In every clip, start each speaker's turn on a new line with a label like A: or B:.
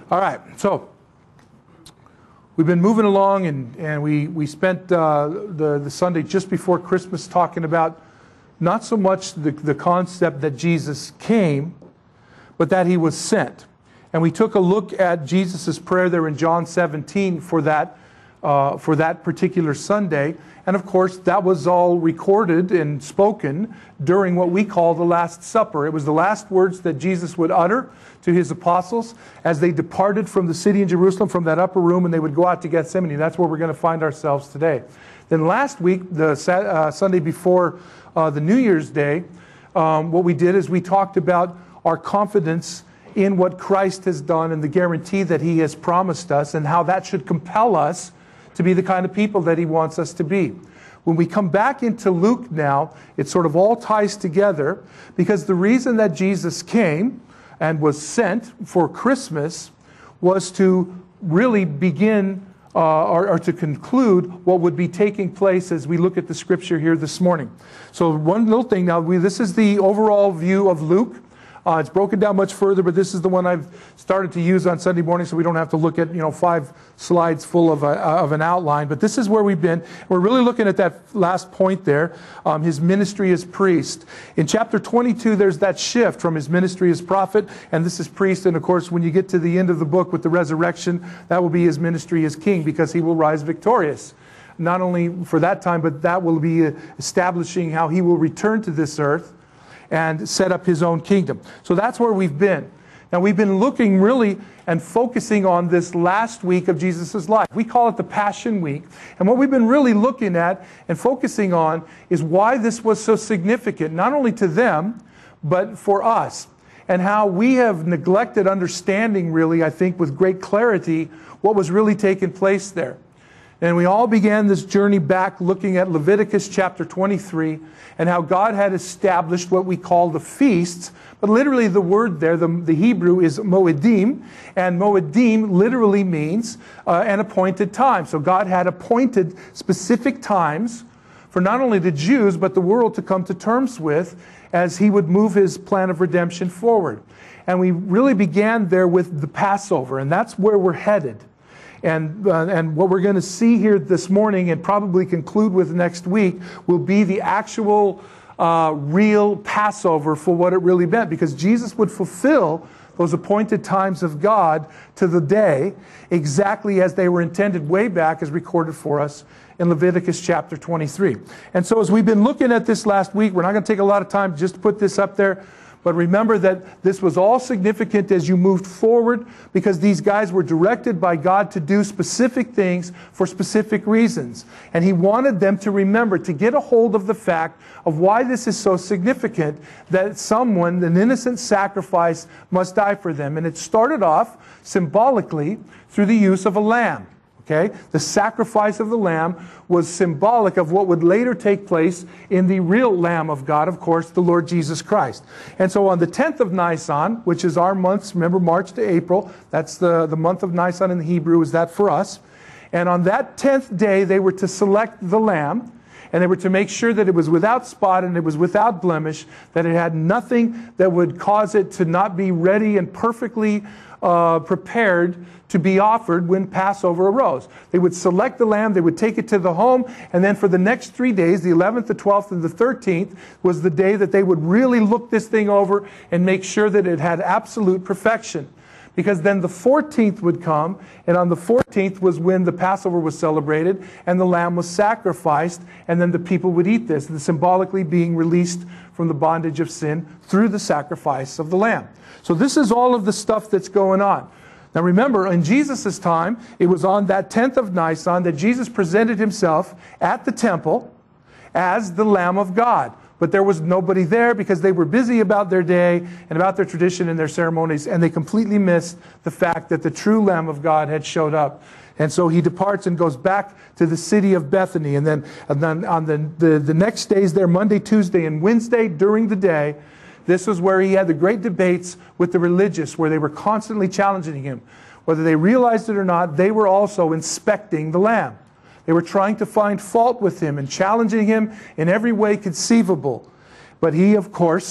A: All right, so we've been moving along, and we spent the Sunday just before Christmas talking about not so much the concept that Jesus came, but that he was sent. And we took a look at Jesus' prayer there in John 17 for that particular Sunday. And of course, that was all recorded and spoken during what we call the Last Supper. It was the last words that Jesus would utter to his apostles as they departed from the city in Jerusalem, from that upper room, and they would go out to Gethsemane. That's where we're going to find ourselves today. Then last week, the Sunday before the New Year's Day, what we did is we talked about our confidence in what Christ has done and the guarantee that he has promised us, and how that should compel us to be the kind of people that he wants us to be. When we come back into Luke now, it sort of all ties together, because the reason that Jesus came and was sent for Christmas was to really begin or to conclude what would be taking place as we look at the scripture here this morning. So one little thing now, this is the overall view of Luke. It's broken down much further, but this is the one I've started to use on Sunday morning, so we don't have to look at 5 slides full of an outline. But this is where we've been. We're really looking at that last point there, his ministry as priest. In chapter 22, there's that shift from his ministry as prophet, and this is priest. And of course, when you get to the end of the book with the resurrection, that will be his ministry as king, because he will rise victorious. Not only for that time, but that will be establishing how he will return to this earth and set up his own kingdom. So that's where we've been. Now we've been looking really and focusing on this last week of Jesus' life. We call it the Passion Week. And what we've been really looking at and focusing on is why this was so significant, not only to them, but for us. And how we have neglected understanding, really, I think, with great clarity, what was really taking place there. And we all began this journey back looking at Leviticus chapter 23 and how God had established what we call the feasts. But literally the word there, the Hebrew is moedim, and moedim literally means an appointed time. So God had appointed specific times for not only the Jews but the world to come to terms with as he would move his plan of redemption forward. And we really began there with the Passover, and that's where we're headed. And what we're going to see here this morning and probably conclude with next week will be the actual real Passover for what it really meant. Because Jesus would fulfill those appointed times of God to the day exactly as they were intended way back, as recorded for us in Leviticus chapter 23. And so as we've been looking at this last week, we're not going to take a lot of time just to put this up there. But remember that this was all significant as you moved forward, because these guys were directed by God to do specific things for specific reasons. And he wanted them to remember, to get a hold of the fact of why this is so significant, that someone, an innocent sacrifice, must die for them. And it started off symbolically through the use of a lamb. Okay? The sacrifice of the lamb was symbolic of what would later take place in the real Lamb of God, of course, the Lord Jesus Christ. And so on the 10th of Nisan, which is our months, remember March to April, that's the month of Nisan in the Hebrew, is that for us. And on that 10th day, they were to select the lamb, and they were to make sure that it was without spot and it was without blemish, that it had nothing that would cause it to not be ready and perfectly prepared to be offered when Passover arose. They would select the lamb, they would take it to the home, and then for the next 3 days, the 11th, the 12th, and the 13th, was the day that they would really look this thing over and make sure that it had absolute perfection. Because then the 14th would come, and on the 14th was when the Passover was celebrated, and the lamb was sacrificed, and then the people would eat this, and symbolically being released from the bondage of sin through the sacrifice of the lamb. So this is all of the stuff that's going on. Now remember, in Jesus' time, it was on that 10th of Nisan that Jesus presented himself at the temple as the Lamb of God. But there was nobody there because they were busy about their day and about their tradition and their ceremonies, and they completely missed the fact that the true Lamb of God had showed up. And so he departs and goes back to the city of Bethany. And then on the next days there, Monday, Tuesday, and Wednesday during the day, this was where he had the great debates with the religious, where they were constantly challenging him. Whether they realized it or not, they were also inspecting the lamb. They were trying to find fault with him and challenging him in every way conceivable. But he, of course,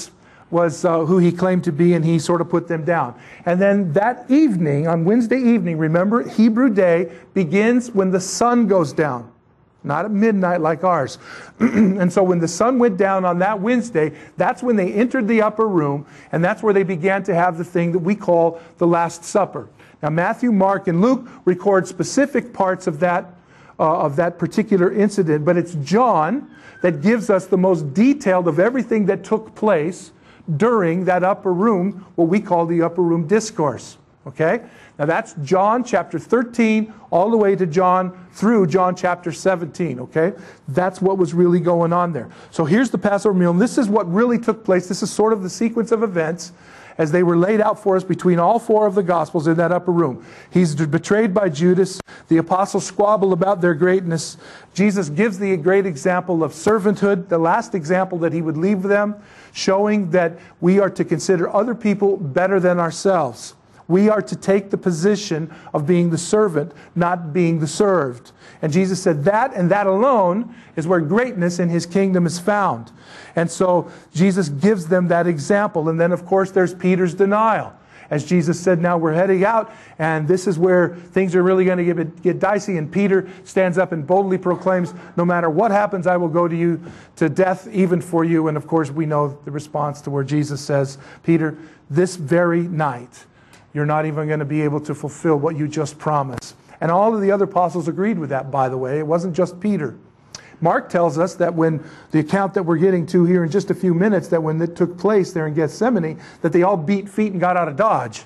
A: was who he claimed to be, and he sort of put them down. And then that evening, on Wednesday evening, remember, Hebrew day begins when the sun goes down, not at midnight like ours. And so when the sun went down on that Wednesday, that's when they entered the upper room, and that's where they began to have the thing that we call the Last Supper. Now Matthew, Mark, and Luke record specific parts of that particular incident, but it's John that gives us the most detailed of everything that took place during that upper room, what we call the upper room discourse. Okay? Now that's John chapter 13 all the way to through John chapter 17. Okay? That's what was really going on there. So here's the Passover meal, and this is what really took place. This is sort of the sequence of events as they were laid out for us between all four of the Gospels in that upper room. He's betrayed by Judas. The apostles squabble about their greatness. Jesus gives the great example of servanthood, the last example that he would leave them, showing that we are to consider other people better than ourselves. We are to take the position of being the servant, not being the served. And Jesus said that and that alone is where greatness in his kingdom is found. And so Jesus gives them that example. And then, of course, there's Peter's denial. As Jesus said, now we're heading out, and this is where things are really going to get dicey. And Peter stands up and boldly proclaims, no matter what happens, I will go to you to death, even for you. And of course, we know the response to where Jesus says, Peter, this very night, you're not even going to be able to fulfill what you just promised. And all of the other apostles agreed with that, by the way. It wasn't just Peter. Mark tells us that when the account that we're getting to here in just a few minutes, that when it took place there in Gethsemane, that they all beat feet and got out of Dodge.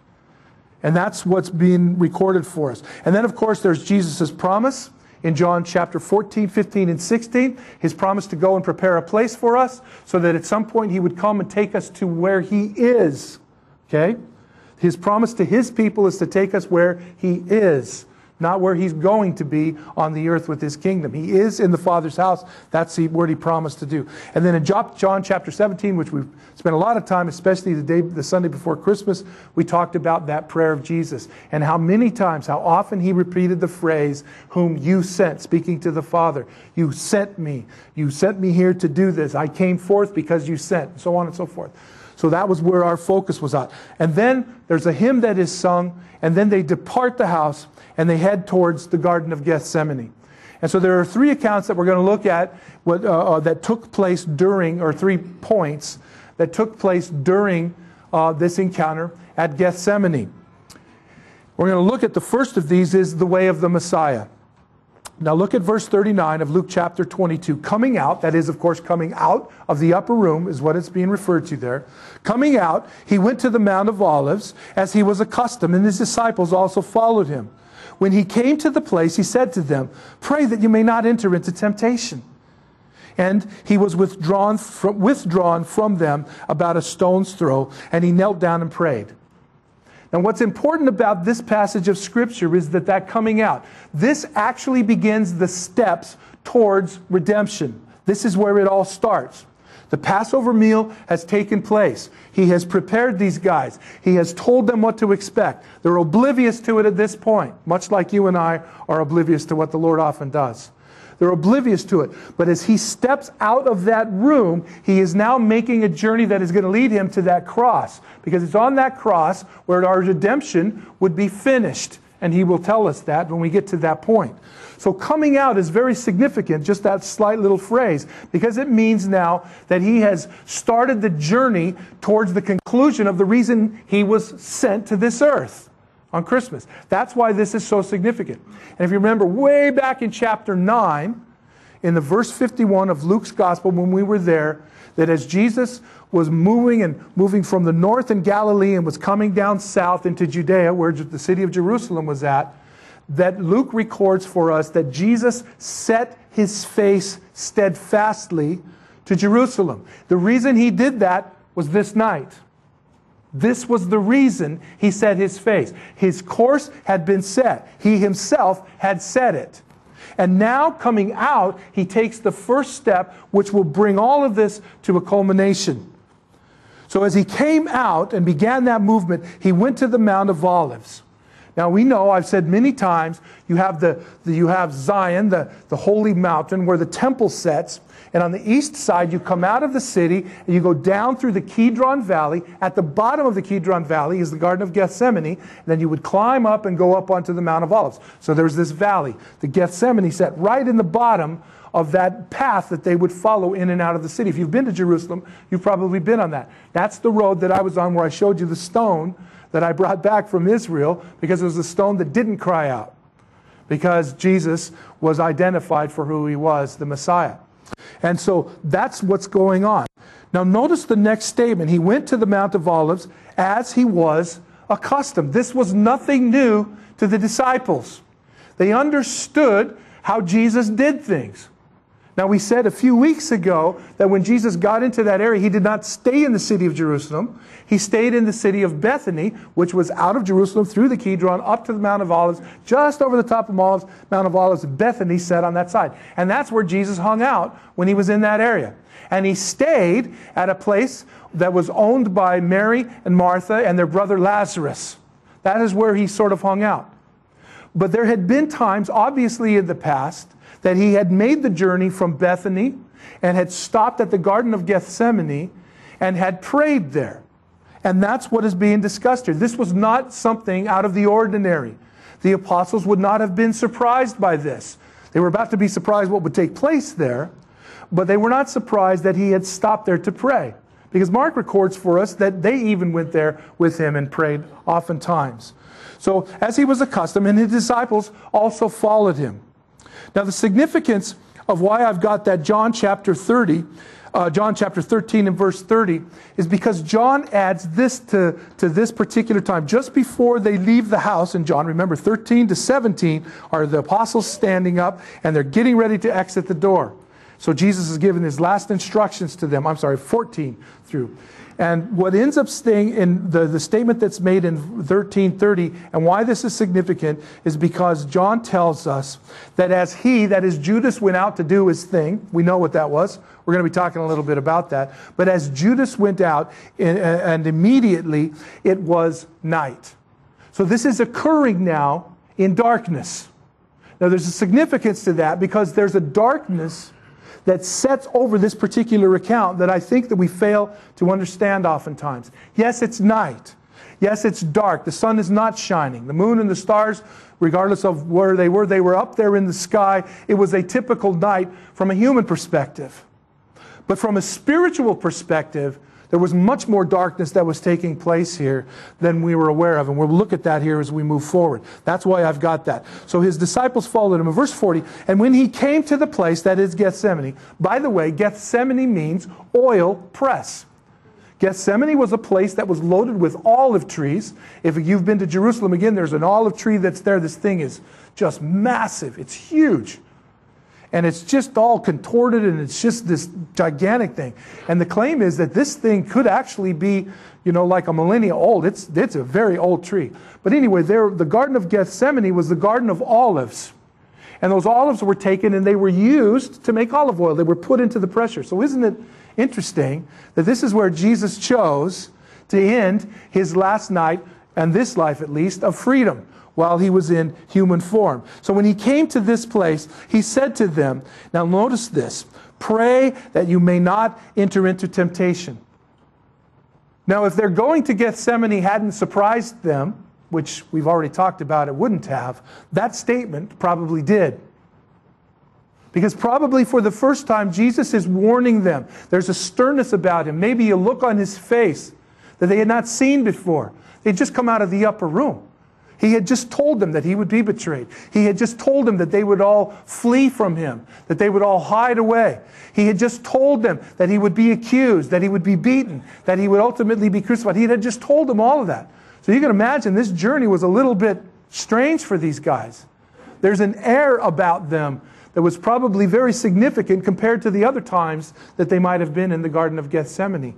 A: And that's what's being recorded for us. And then, of course, there's Jesus' promise in John chapter 14, 15, and 16. His promise to go and prepare a place for us so that at some point he would come and take us to where he is. Okay? His promise to his people is to take us where he is, not where he's going to be on the earth with his kingdom. He is in the Father's house. That's what he promised to do. And then in John chapter 17, which we've spent a lot of time, especially the Sunday before Christmas, we talked about that prayer of Jesus and how many times, how often he repeated the phrase, whom you sent, speaking to the Father. You sent me. You sent me here to do this. I came forth because you sent, and so on and so forth. So that was where our focus was at. And then there's a hymn that is sung, and then they depart the house, and they head towards the Garden of Gethsemane. And so there are three accounts that we're going to look at that took place during, or 3 points that took place during this encounter at Gethsemane. We're going to look at the first of these is the way of the Messiah. Now look at verse 39 of Luke chapter 22. Coming out, that is, of course, coming out of the upper room is what it's being referred to there. Coming out, he went to the Mount of Olives as he was accustomed, and his disciples also followed him. When he came to the place, he said to them, pray that you may not enter into temptation. And he was withdrawn from them about a stone's throw, and he knelt down and prayed. Now what's important about this passage of Scripture is that coming out, this actually begins the steps towards redemption. This is where it all starts. The Passover meal has taken place. He has prepared these guys. He has told them what to expect. They're oblivious to it at this point, much like you and I are oblivious to what the Lord often does. They're oblivious to it. But as he steps out of that room, he is now making a journey that is going to lead him to that cross. Because it's on that cross where our redemption would be finished. And he will tell us that when we get to that point. So coming out is very significant, just that slight little phrase, because it means now that he has started the journey towards the conclusion of the reason he was sent to this earth on Christmas. That's why this is so significant. And if you remember way back in chapter 9, in the verse 51 of Luke's Gospel, when we were there, that as Jesus was moving from the north in Galilee and was coming down south into Judea, where the city of Jerusalem was at, that Luke records for us that Jesus set his face steadfastly to Jerusalem. The reason he did that was this night. This was the reason he set his face. His course had been set. He himself had set it. And now coming out, he takes the first step which will bring all of this to a culmination. So as he came out and began that movement, he went to the Mount of Olives. Now we know, I've said many times, you have you have Zion, the holy mountain where the temple sets, and on the east side you come out of the city and you go down through the Kidron Valley. At the bottom of the Kidron Valley is the Garden of Gethsemane, and then you would climb up and go up onto the Mount of Olives. So there's this valley. The Gethsemane set right in the bottom of that path that they would follow in and out of the city. If you've been to Jerusalem, you've probably been on that. That's the road that I was on where I showed you the stone that I brought back from Israel, because it was a stone that didn't cry out, because Jesus was identified for who he was, the Messiah. And so that's what's going on. Now notice the next statement. He went to the Mount of Olives as he was accustomed. This was nothing new to the disciples. They understood how Jesus did things. Now we said a few weeks ago that when Jesus got into that area, he did not stay in the city of Jerusalem. He stayed in the city of Bethany, which was out of Jerusalem through the Kidron up to the Mount of Olives, just over the top of Mount of Olives. Bethany sat on that side. And that's where Jesus hung out when he was in that area. And he stayed at a place that was owned by Mary and Martha and their brother Lazarus. That is where he sort of hung out. But there had been times, obviously in the past, that he had made the journey from Bethany and had stopped at the Garden of Gethsemane and had prayed there. And that's what is being discussed here. This was not something out of the ordinary. The apostles would not have been surprised by this. They were about to be surprised what would take place there, but they were not surprised that he had stopped there to pray. Because Mark records for us that they even went there with him and prayed oftentimes. So as he was accustomed, and his disciples also followed him. Now the significance of why I've got that John chapter 13 and verse 30 is because John adds this to this particular time. Just before they leave the house in John, remember 13 to 17 are the apostles standing up and they're getting ready to exit the door. So Jesus is giving his last instructions to them. 14 through. And what ends up staying in the statement that's made in 13:30, and why this is significant, is because John tells us that as he, that is Judas, went out to do his thing, we know what that was. We're going to be talking a little bit about that. But as Judas went out, and immediately it was night. So this is occurring now in darkness. Now there's a significance to that, because there's a darkness that sets over this particular account that I think that we fail to understand oftentimes. Yes, it's night. Yes, it's dark. The sun is not shining. The moon and the stars, regardless of where they were up there in the sky. It was a typical night from a human perspective. But from a spiritual perspective, there was much more darkness that was taking place here than we were aware of. And we'll look at that here as we move forward. That's why I've got that. So his disciples followed him. In verse 40, and when he came to the place, that is Gethsemane. By the way, Gethsemane means oil press. Gethsemane was a place that was loaded with olive trees. If you've been to Jerusalem, again, there's an olive tree that's there. This thing is just massive. It's huge. And it's just all contorted, and it's just this gigantic thing. And the claim is that this thing could actually be, like a millennia old. It's a very old tree. But anyway, the Garden of Gethsemane was the Garden of Olives. And those olives were taken and they were used to make olive oil. They were put into the pressure. So isn't it interesting that this is where Jesus chose to end his last night, and this life at least, of freedom, while he was in human form. So when he came to this place, he said to them, now notice this, pray that you may not enter into temptation. Now if they're going to Gethsemane hadn't surprised them, which we've already talked about it wouldn't have, that statement probably did. Because probably for the first time, Jesus is warning them. There's a sternness about him, maybe a look on his face that they had not seen before. They'd just come out of the upper room. He had just told them that he would be betrayed. He had just told them that they would all flee from him, that they would all hide away. He had just told them that he would be accused, that he would be beaten, that he would ultimately be crucified. He had just told them all of that. So you can imagine this journey was a little bit strange for these guys. There's an air about them that was probably very significant compared to the other times that they might have been in the Garden of Gethsemane.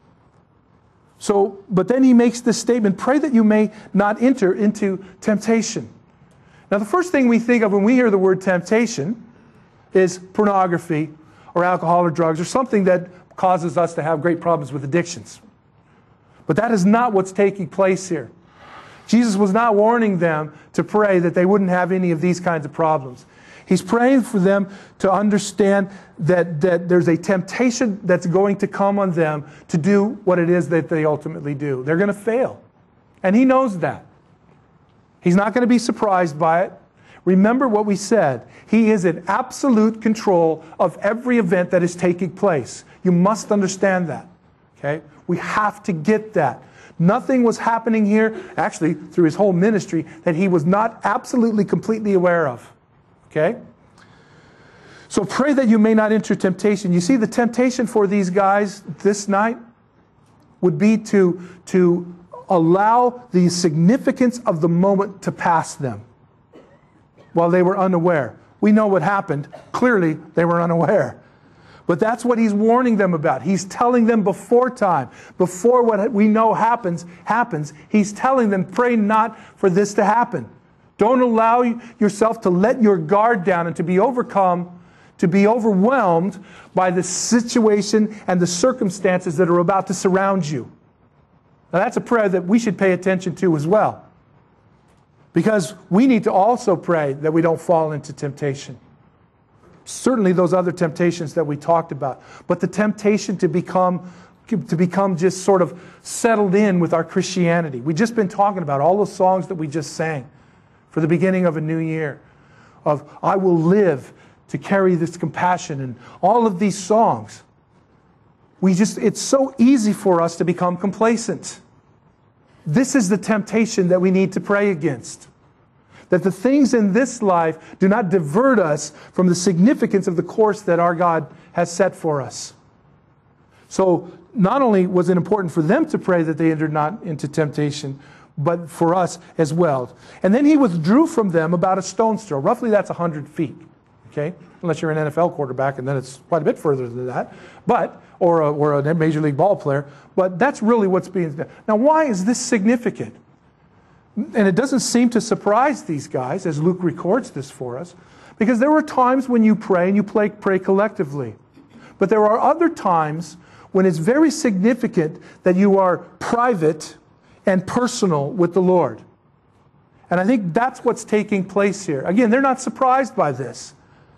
A: So, but then he makes this statement, pray that you may not enter into temptation. Now the first thing we think of when we hear the word temptation is pornography or alcohol or drugs or something that causes us to have great problems with addictions. But that is not what's taking place here. Jesus was not warning them to pray that they wouldn't have any of these kinds of problems. He's praying for them to understand that there's a temptation that's going to come on them to do what it is that they ultimately do. They're going to fail. And He knows that. He's not going to be surprised by it. Remember what we said. He is in absolute control of every event that is taking place. You must understand that. Okay? We have to get that. Nothing was happening here, actually, through His whole ministry, that He was not absolutely, completely aware of. Okay? So pray that you may not enter temptation. You see, the temptation for these guys this night would be to allow the significance of the moment to pass them while they were unaware. We know what happened. Clearly, they were unaware. But that's what He's warning them about. He's telling them before time, before what we know happens. He's telling them, pray not for this to happen. Don't allow yourself to let your guard down and to be overcome, to be overwhelmed by the situation and the circumstances that are about to surround you. Now that's a prayer that we should pay attention to as well. Because we need to also pray that we don't fall into temptation. Certainly those other temptations that we talked about. But the temptation to become just sort of settled in with our Christianity. We've just been talking about all those songs that we just sang for the beginning of a new year. Of I will live to carry this compassion and all of these songs. It's so easy for us to become complacent. This is the temptation that we need to pray against. That the things in this life do not divert us from the significance of the course that our God has set for us. So not only was it important for them to pray that they entered not into temptation, but for us as well. And then He withdrew from them about a stone's throw. Roughly that's 100 feet. Okay? Unless you're an NFL quarterback, and then it's quite a bit further than that. Or a Major League ball player. But that's really what's being done. Now, why is this significant? And it doesn't seem to surprise these guys, as Luke records this for us, because there were times when you pray and you pray collectively. But there are other times when it's very significant that you are private and personal with the Lord. And I think that's what's taking place here. Again, they're not surprised by this.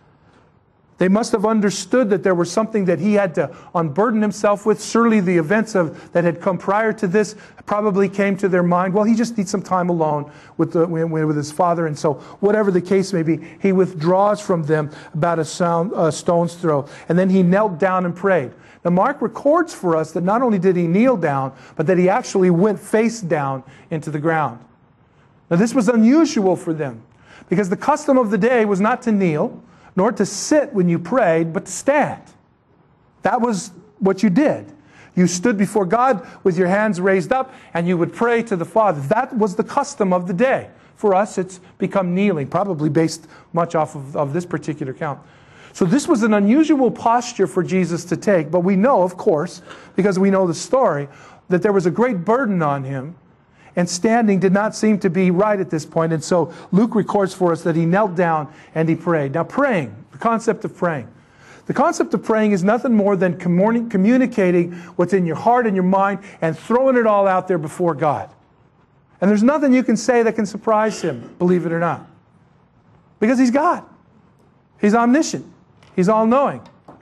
A: They must have understood that there was something that He had to unburden Himself with. Surely the events that had come prior to this probably came to their mind. Well, He just needs some time alone with His Father. And so whatever the case may be, He withdraws from them about a stone's throw. And then He knelt down and prayed. Now Mark records for us that not only did He kneel down, but that He actually went face down into the ground. Now this was unusual for them, because the custom of the day was not to kneel, nor to sit when you prayed, but to stand. That was what you did. You stood before God with your hands raised up, and you would pray to the Father. That was the custom of the day. For us, it's become kneeling, probably based much off of this particular count. So this was an unusual posture for Jesus to take, but we know, of course, because we know the story, that there was a great burden on Him, and standing did not seem to be right at this point. And so Luke records for us that He knelt down and He prayed. Now praying, the concept of praying. The concept of praying is nothing more than communicating what's in your heart and your mind and throwing it all out there before God. And there's nothing you can say that can surprise Him, believe it or not. Because He's God. He's omniscient. He's all-knowing.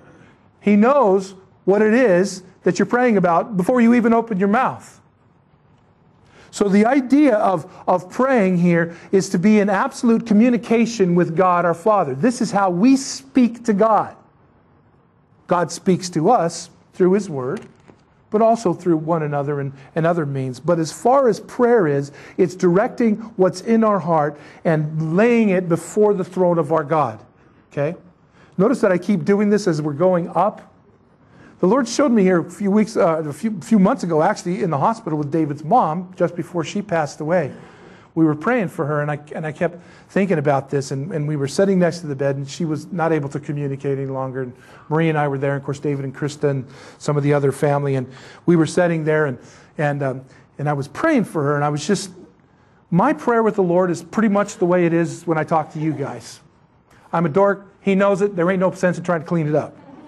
A: He knows what it is that you're praying about before you even open your mouth. So the idea of praying here is to be in absolute communication with God our Father. This is how we speak to God. God speaks to us through His Word, but also through one another and other means. But as far as prayer is, it's directing what's in our heart and laying it before the throne of our God. Okay? Notice that I keep doing this as we're going up. The Lord showed me here a few months ago, actually, in the hospital with David's mom, just before she passed away. We were praying for her, and I kept thinking about this, and we were sitting next to the bed, and she was not able to communicate any longer. And Marie and I were there, and of course, David and Krista and some of the other family, and we were sitting there, and I was praying for her, and I was just, my prayer with the Lord is pretty much the way it is when I talk to you guys. I'm a dork. He knows it. There ain't no sense in trying to clean it up.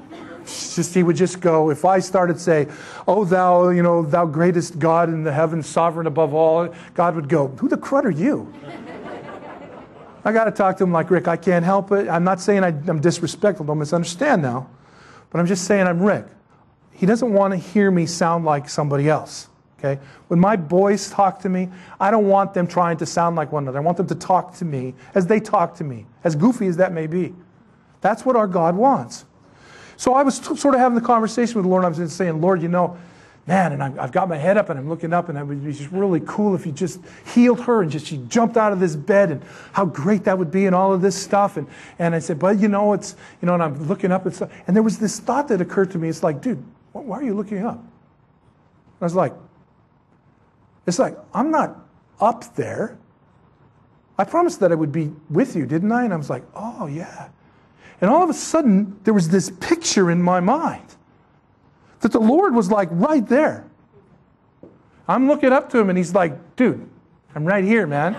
A: he would just go, if I started say, oh, thou, thou greatest God in the heavens, sovereign above all, God would go, who the crud are you? I got to talk to him like, Rick, I can't help it. I'm not saying I'm disrespectful. Don't misunderstand now. But I'm just saying I'm Rick. He doesn't want to hear me sound like somebody else. Okay? When my boys talk to me, I don't want them trying to sound like one another. I want them to talk to me as they talk to me, as goofy as that may be. That's what our God wants. So I was sort of having the conversation with the Lord, and I was saying, Lord, man, and I've got my head up, and I'm looking up, and it would be just really cool if you just healed her, and she jumped out of this bed, and how great that would be, and all of this stuff. And I said, but and I'm looking up, and there was this thought that occurred to me. It's like, dude, why are you looking up? And I was like, it's like, I'm not up there. I promised that I would be with you, didn't I? And I was like, oh, yeah. And all of a sudden, there was this picture in my mind that the Lord was like right there. I'm looking up to him, and he's like, dude, I'm right here, man.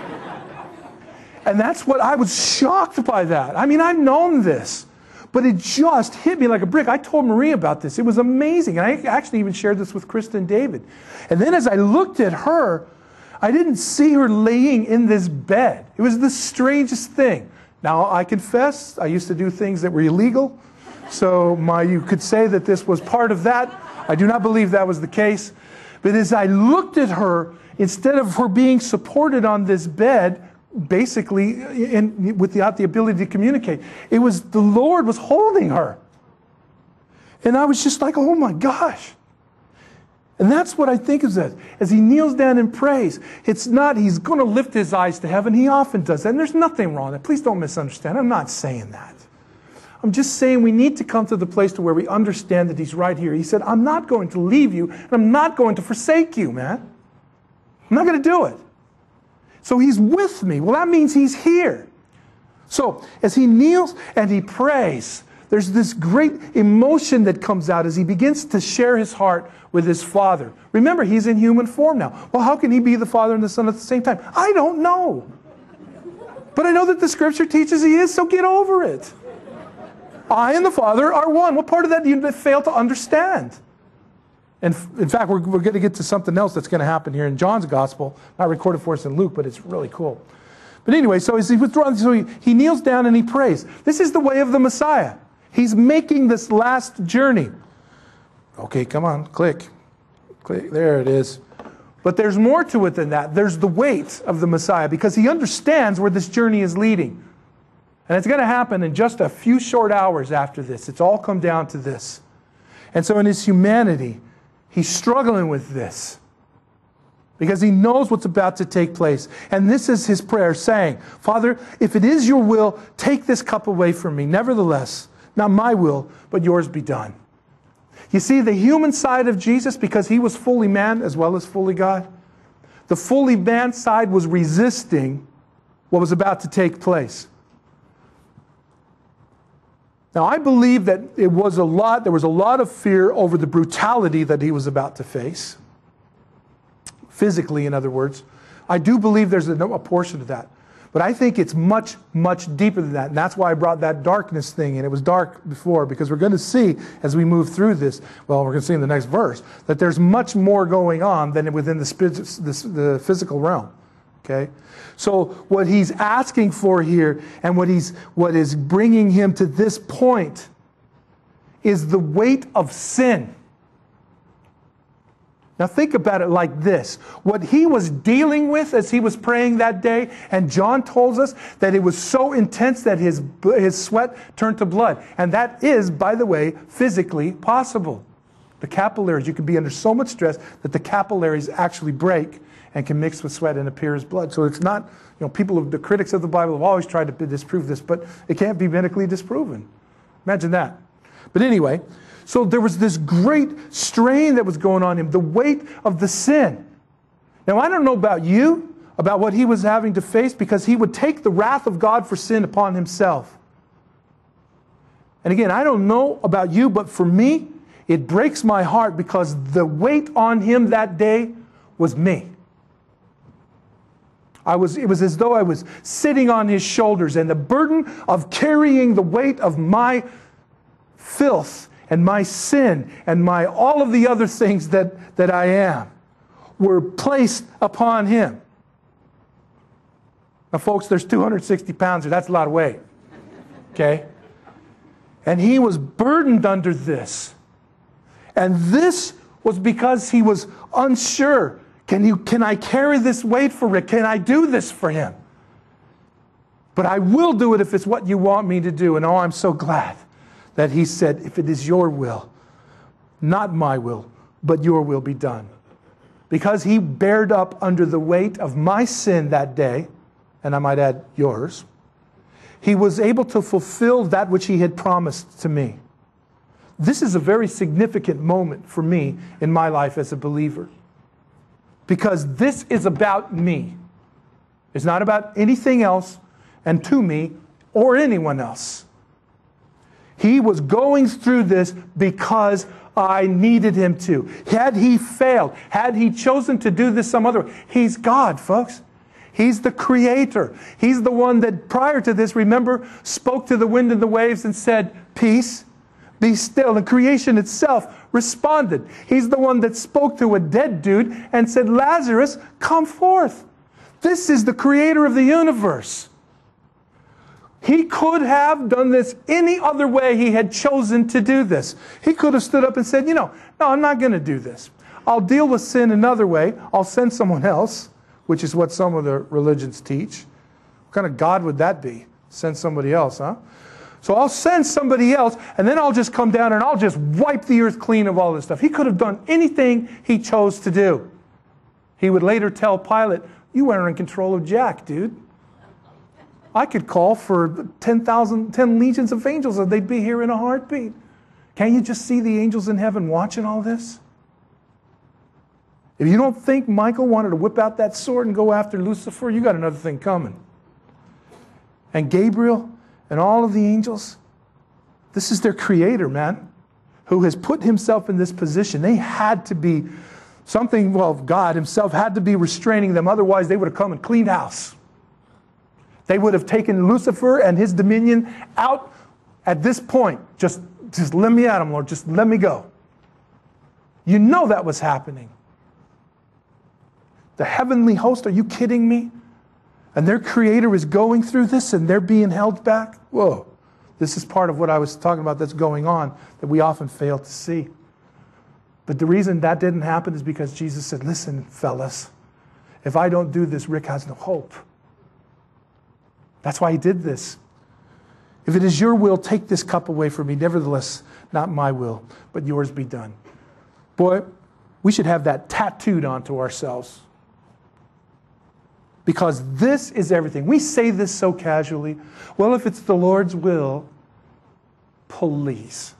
A: And that's what I was shocked by that. I mean, I've known this, but it just hit me like a brick. I told Marie about this. It was amazing. And I actually even shared this with Krista and David. And then as I looked at her, I didn't see her laying in this bed. It was the strangest thing. Now, I confess, I used to do things that were illegal. So you could say that this was part of that. I do not believe that was the case. But as I looked at her, instead of her being supported on this bed, basically without the ability to communicate, it was the Lord was holding her. And I was just like, oh my gosh. And that's what I think of that. As he kneels down and prays, it's not he's going to lift his eyes to heaven. He often does that. And there's nothing wrong with that. Please don't misunderstand. I'm not saying that. I'm just saying we need to come to the place to where we understand that he's right here. He said, I'm not going to leave you, and I'm not going to forsake you, man. I'm not going to do it. So he's with me. Well, that means he's here. So as he kneels and he prays, there's this great emotion that comes out as he begins to share his heart with his Father. Remember, he's in human form now. Well, how can he be the Father and the Son at the same time? I don't know. But I know that the Scripture teaches he is, so get over it. I and the Father are one. What part of that do you fail to understand? And in fact, we're going to get to something else that's going to happen here in John's Gospel, not recorded for us in Luke, but it's really cool. But anyway, so as he withdraws, so he kneels down and he prays. This is the way of the Messiah. He's making this last journey. Okay, come on, click. Click, there it is. But there's more to it than that. There's the weight of the Messiah, because he understands where this journey is leading. And it's going to happen in just a few short hours after this. It's all come down to this. And so in his humanity, he's struggling with this, because he knows what's about to take place. And this is his prayer, saying, Father, if it is your will, take this cup away from me. Nevertheless, not my will, but yours be done. You see, the human side of Jesus, because he was fully man as well as fully God, the fully man side was resisting what was about to take place. Now, I believe that there was a lot of fear over the brutality that he was about to face. Physically, in other words. I do believe there's a portion of that. But I think it's much, much deeper than that. And that's why I brought that darkness thing in. It was dark before, because we're going to see as we move through this, well, we're going to see in the next verse, that there's much more going on than within the physical realm. Okay? So what he's asking for here, and what is bringing him to this point, is the weight of sin. Now think about it like this. What he was dealing with as he was praying that day, and John tells us that it was so intense that his sweat turned to blood. And that is, by the way, physically possible. The capillaries, you can be under so much stress that the capillaries actually break and can mix with sweat and appear as blood. So it's not, the critics of the Bible have always tried to disprove this, but it can't be medically disproven. Imagine that. But anyway, so there was this great strain that was going on in him, the weight of the sin. Now, I don't know about you, about what he was having to face, because he would take the wrath of God for sin upon himself. And again, I don't know about you, but for me, it breaks my heart, because the weight on him that day was me. It was as though I was sitting on his shoulders, and the burden of carrying the weight of my filth and my sin and my all of the other things that I am were placed upon him. Now, folks, there's 260 pounds here. That's a lot of weight. Okay? And he was burdened under this. And this was because he was unsure. Can I carry this weight for Rick? Can I do this for him? But I will do it if it's what you want me to do. And oh, I'm so glad that he said, if it is your will, not my will, but your will be done. Because he bared up under the weight of my sin that day, and I might add yours, he was able to fulfill that which he had promised to me. This is a very significant moment for me in my life as a believer. Because this is about me. It's not about anything else and to me or anyone else. He was going through this because I needed him to. Had he failed, had he chosen to do this some other way, he's God, folks. He's the creator. He's the one that prior to this, remember, spoke to the wind and the waves and said, peace, be still. And creation itself responded. He's the one that spoke to a dead dude and said, Lazarus, come forth. This is the creator of the universe. He could have done this any other way he had chosen to do this. He could have stood up and said, no, I'm not going to do this. I'll deal with sin another way. I'll send someone else, which is what some of the religions teach. What kind of God would that be? Send somebody else, huh? So I'll send somebody else, and then I'll just come down and I'll just wipe the earth clean of all this stuff. He could have done anything he chose to do. He would later tell Pilate, you weren't in control of Jack, dude. I could call for 10 legions of angels and they'd be here in a heartbeat. Can't you just see the angels in heaven watching all this? If you don't think Michael wanted to whip out that sword and go after Lucifer, you got another thing coming. And Gabriel and all of the angels, this is their creator, man, who has put himself in this position. They had to be something, well, God himself had to be restraining them. Otherwise, they would have come and cleaned house. They would have taken Lucifer and his dominion out at this point. Just let me at him, Lord. Just let me go. You know that was happening. The heavenly host, are you kidding me? And their creator is going through this and they're being held back? Whoa. This is part of what I was talking about that's going on that we often fail to see. But the reason that didn't happen is because Jesus said, listen, fellas, if I don't do this, Rick has no hope. That's why he did this. If it is your will, take this cup away from me. Nevertheless, not my will, but yours be done. Boy, we should have that tattooed onto ourselves. Because this is everything. We say this so casually. Well, if it's the Lord's will, please.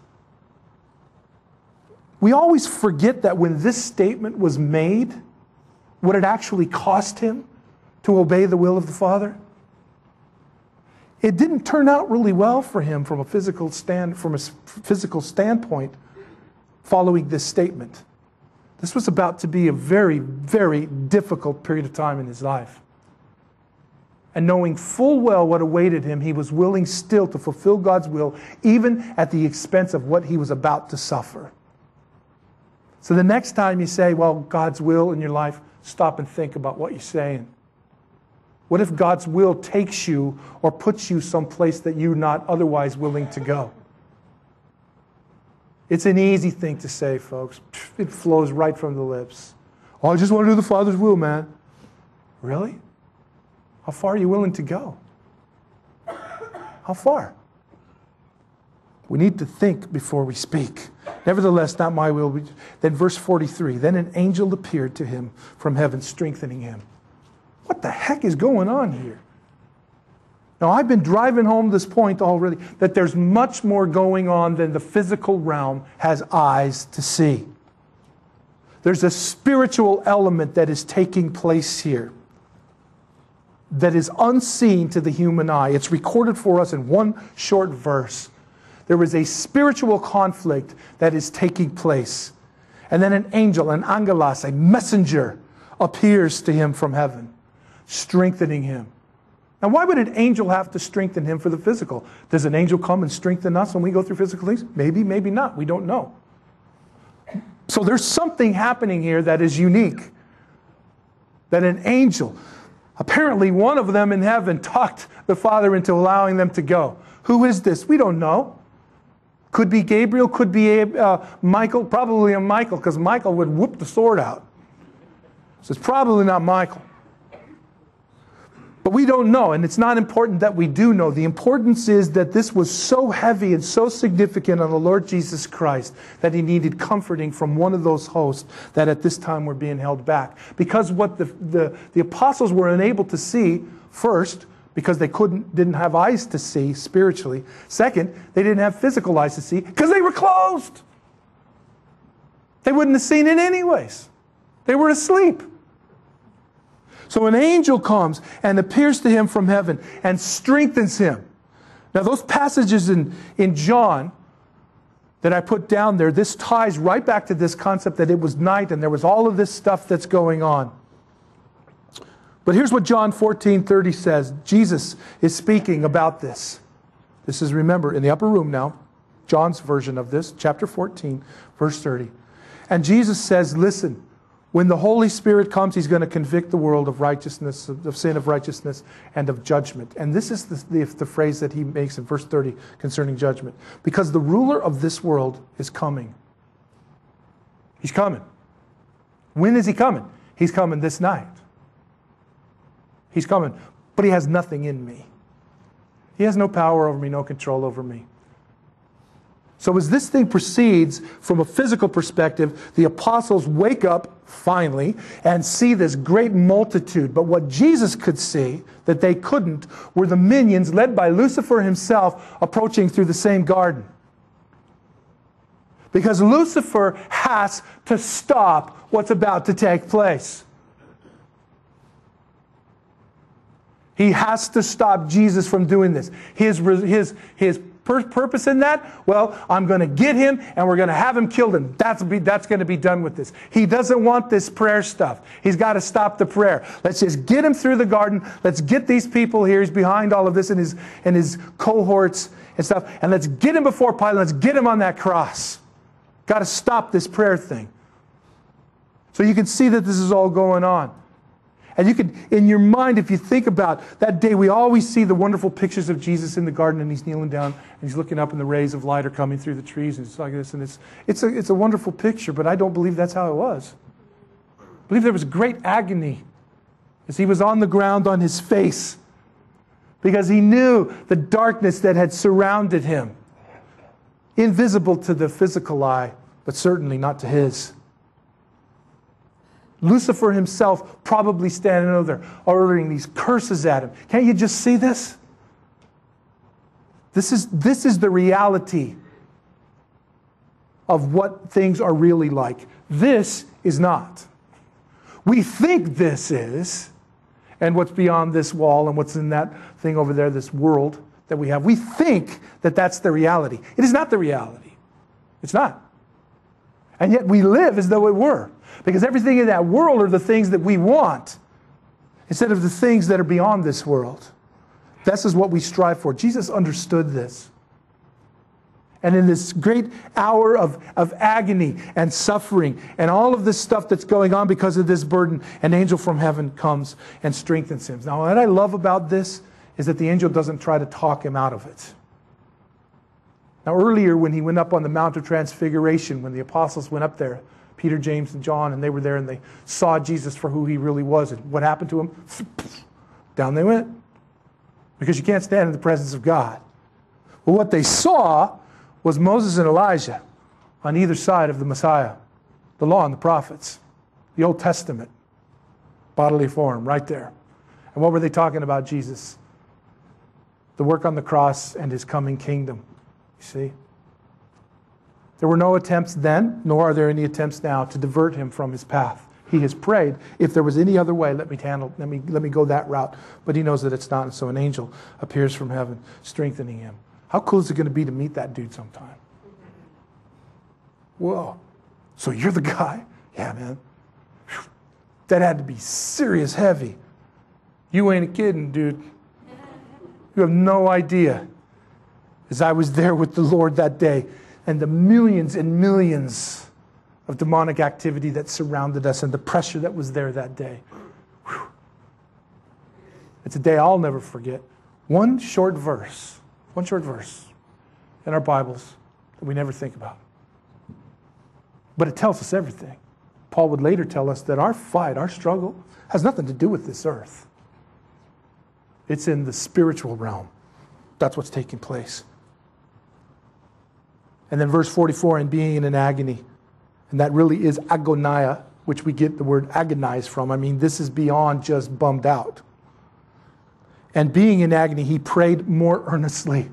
A: We always forget that when this statement was made, what it actually cost him to obey the will of the Father. It didn't turn out really well for him from a physical standpoint following this statement. This was about to be a very, very difficult period of time in his life. And knowing full well what awaited him, he was willing still to fulfill God's will, even at the expense of what he was about to suffer. So the next time you say, well, God's will in your life, stop and think about what you're saying. What if God's will takes you or puts you someplace that you're not otherwise willing to go? It's an easy thing to say, folks. It flows right from the lips. Oh, I just want to do the Father's will, man. Really? How far are you willing to go? How far? We need to think before we speak. Nevertheless, not my will. Then verse 43, then an angel appeared to him from heaven, strengthening him. What the heck is going on here? Now, I've been driving home this point already, that there's much more going on than the physical realm has eyes to see. There's a spiritual element that is taking place here that is unseen to the human eye. It's recorded for us in one short verse. There is a spiritual conflict that is taking place. And then an angel, an angelos, a messenger, appears to him from heaven, strengthening him. Now, why would an angel have to strengthen him for the physical? Does an angel come and strengthen us when we go through physical things? Maybe, maybe not. We don't know. So there's something happening here that is unique. That an angel, apparently one of them in heaven, talked the Father into allowing them to go. Who is this? We don't know. Could be Gabriel, could be Michael, probably a Michael, because Michael would whoop the sword out. So it's probably not Michael. But we don't know, and it's not important that we do know. The importance is that this was so heavy and so significant on the Lord Jesus Christ that he needed comforting from one of those hosts that at this time were being held back. Because what the apostles were unable to see, first, because they didn't have eyes to see spiritually. Second, they didn't have physical eyes to see because they were closed. They wouldn't have seen it anyways. They were asleep. So an angel comes and appears to him from heaven and strengthens him. Now those passages in John that I put down there, this ties right back to this concept that it was night and there was all of this stuff that's going on. But here's what John 14:30 says. Jesus is speaking about this. This is, remember, in the upper room now, John's version of this, chapter 14, verse 30. And Jesus says, listen, when the Holy Spirit comes, he's going to convict the world of righteousness, of sin, of righteousness, and of judgment. And this is the phrase that he makes in verse 30 concerning judgment. Because the ruler of this world is coming. He's coming. When is he coming? He's coming this night. He's coming. But he has nothing in me. He has no power over me, no control over me. So as this thing proceeds from a physical perspective, the apostles wake up finally and see this great multitude. But what Jesus could see that they couldn't were the minions led by Lucifer himself approaching through the same garden. Because Lucifer has to stop what's about to take place. He has to stop Jesus from doing this. His purpose in that? Well, I'm going to get him and we're going to have him killed and that's going to be done with this. He doesn't want this prayer stuff. He's got to stop the prayer. Let's just get him through the garden. Let's get these people here. He's behind all of this and his cohorts and stuff. And let's get him before Pilate. Let's get him on that cross. Got to stop this prayer thing. So you can see that this is all going on. And you can, in your mind, if you think about that day, we always see the wonderful pictures of Jesus in the garden, and he's kneeling down, and he's looking up, and the rays of light are coming through the trees, and it's like this, and it's a wonderful picture, but I don't believe that's how it was. I believe there was great agony as he was on the ground on his face, because he knew the darkness that had surrounded him, invisible to the physical eye, but certainly not to his. Lucifer himself probably standing over there, ordering these curses at him. Can't you just see this? This is the reality of what things are really like. This is not. We think this is, and what's beyond this wall and what's in that thing over there, this world that we have. We think that that's the reality. It is not the reality. It's not. And yet we live as though it were. Because everything in that world are the things that we want instead of the things that are beyond this world. This is what we strive for. Jesus understood this. And in this great hour of agony and suffering and all of this stuff that's going on because of this burden, an angel from heaven comes and strengthens him. Now, what I love about this is that the angel doesn't try to talk him out of it. Now, earlier when he went up on the Mount of Transfiguration, when the apostles went up there, Peter, James, and John, and they were there and they saw Jesus for who he really was. And what happened to him? Down they went. Because you can't stand in the presence of God. Well, what they saw was Moses and Elijah on either side of the Messiah. The law and the prophets. The Old Testament. Bodily form, right there. And what were they talking about Jesus? The work on the cross and his coming kingdom. You see? There were no attempts then, nor are there any attempts now to divert him from his path. He has prayed, if there was any other way, let me go that route. But he knows that it's not, and so an angel appears from heaven, strengthening him. How cool is it going to be to meet that dude sometime? Whoa. So you're the guy? Yeah, man. That had to be serious heavy. You ain't kidding, dude. You have no idea. As I was there with the Lord that day, and the millions and millions of demonic activity that surrounded us and the pressure that was there that day. Whew. It's a day I'll never forget. One short verse in our Bibles that we never think about. But it tells us everything. Paul would later tell us that our fight, our struggle, has nothing to do with this earth. It's in the spiritual realm. That's what's taking place. And then verse 44, and being in an agony. And that really is agonia, which we get the word agonize from. I mean, this is beyond just bummed out. And being in agony, he prayed more earnestly.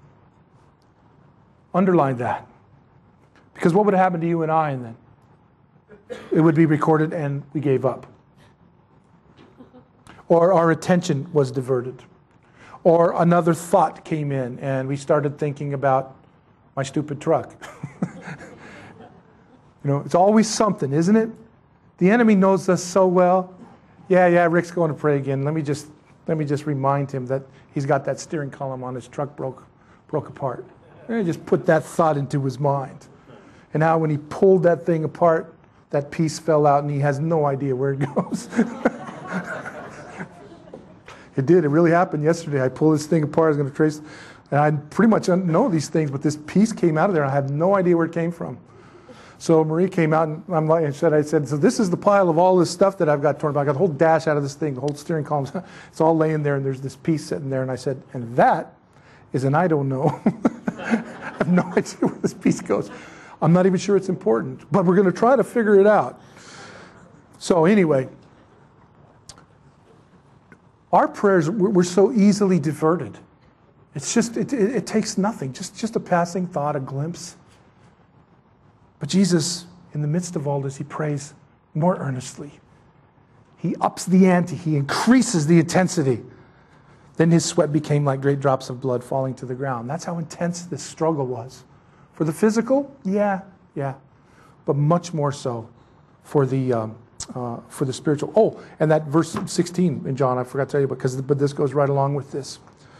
A: Underline that. Because what would happen to you and I and then? It would be recorded and we gave up. Or our attention was diverted. Or another thought came in and we started thinking about my stupid truck. It's always something, isn't it? The enemy knows us so well. Yeah, Rick's going to pray again. Let me just remind him that he's got that steering column on his truck broke apart. And just put that thought into his mind. And how when he pulled that thing apart, that piece fell out and he has no idea where it goes. It did. It really happened yesterday. I pulled this thing apart. I was going to trace, and I pretty much know these things, but this piece came out of there and I have no idea where it came from. So Marie came out and I said, so this is the pile of all this stuff that I've got torn apart. I got the whole dash out of this thing, the whole steering column. It's all laying there and there's this piece sitting there. And I said, and that is an I don't know. I have no idea where this piece goes. I'm not even sure it's important, but we're going to try to figure it out. So anyway, our prayers, we're so easily diverted. It's just, it takes nothing, just a passing thought, a glimpse. But Jesus, in the midst of all this, he prays more earnestly. He ups the ante. He increases the intensity. Then his sweat became like great drops of blood falling to the ground. That's how intense this struggle was. For the physical, yeah. But much more so for the spiritual. Oh, and that verse 16 in John, I forgot to tell you about, but this goes right along with this.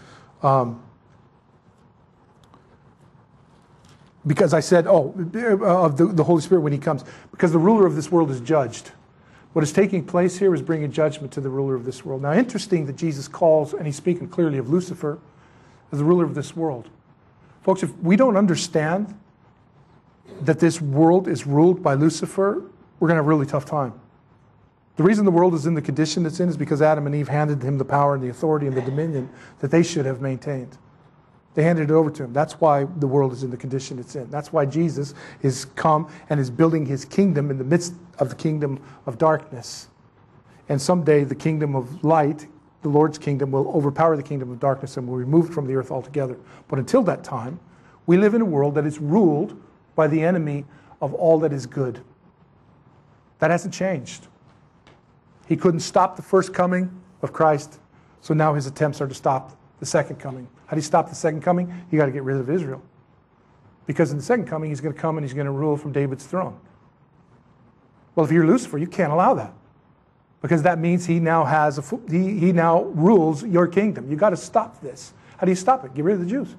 A: Because I said, of the Holy Spirit when he comes. Because the ruler of this world is judged. What is taking place here is bringing judgment to the ruler of this world. Now, interesting that Jesus calls, and he's speaking clearly of Lucifer, as the ruler of this world. Folks, if we don't understand that this world is ruled by Lucifer, we're going to have a really tough time. The reason the world is in the condition it's in is because Adam and Eve handed him the power and the authority and the dominion that they should have maintained. They handed it over to him. That's why the world is in the condition it's in. That's why Jesus is come and is building his kingdom in the midst of the kingdom of darkness. And someday the kingdom of light, the Lord's kingdom, will overpower the kingdom of darkness and will remove it from the earth altogether. But until that time, we live in a world that is ruled by the enemy of all that is good. That hasn't changed. He couldn't stop the first coming of Christ, so now his attempts are to stop the second coming. How do you stop the second coming? You got to get rid of Israel. Because in the second coming, he's going to come and he's going to rule from David's throne. Well, if you're Lucifer, you can't allow that. Because that means he now he now rules your kingdom. You got to stop this. How do you stop it? Get rid of the Jews.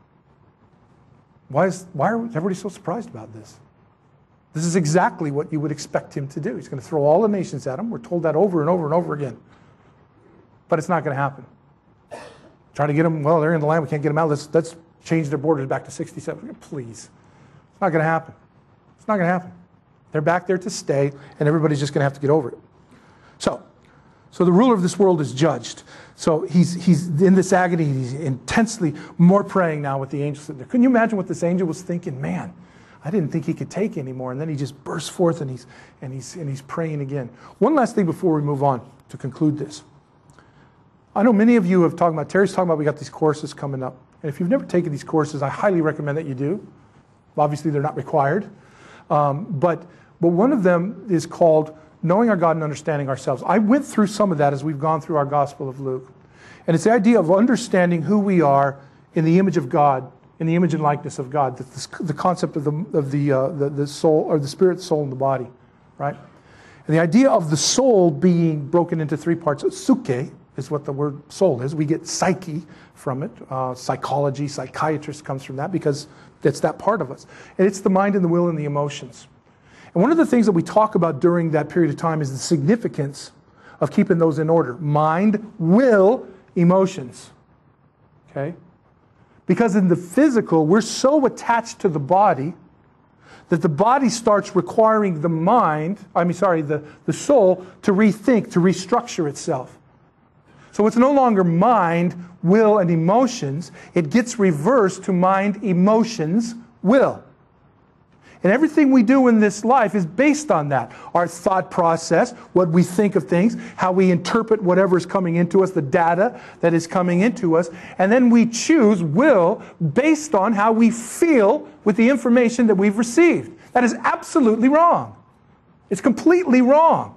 A: Why are everybody so surprised about this? This is exactly what you would expect him to do. He's going to throw all the nations at him. We're told that over and over and over again. But it's not going to happen. Try to get them, well, they're in the land, we can't get them out. Let's change their borders back to 67. Please. It's not going to happen. It's not going to happen. They're back there to stay, and everybody's just going to have to get over it. So the ruler of this world is judged. So he's in this agony. He's intensely more praying now with the angels sitting there. Couldn't you imagine what this angel was thinking? Man, I didn't think he could take anymore. And then he just bursts forth and he's praying again. One last thing before we move on to conclude this. I know many of you have talked about, Terry's talking about, we got these courses coming up. And if you've never taken these courses, I highly recommend that you do. Obviously, they're not required. But one of them is called Knowing Our God and Understanding Ourselves. I went through some of that as we've gone through our Gospel of Luke. And it's the idea of understanding who we are in the image of God, in the image and likeness of God, the concept of the soul, or the spirit, soul, and the body, right? And the idea of the soul being broken into three parts. Suke is what the word soul is. We get psyche from it. Psychology, psychiatrist comes from that because it's that part of us. And it's the mind and the will and the emotions. And one of the things that we talk about during that period of time is the significance of keeping those in order. Mind, will, emotions. Okay? Because in the physical, we're so attached to the body that the body starts requiring the soul to rethink, to restructure itself. So it's no longer mind, will, and emotions. It gets reversed to mind, emotions, will. And everything we do in this life is based on that. Our thought process, what we think of things, how we interpret whatever is coming into us, the data that is coming into us. And then we choose will based on how we feel with the information that we've received. That is absolutely wrong. It's completely wrong.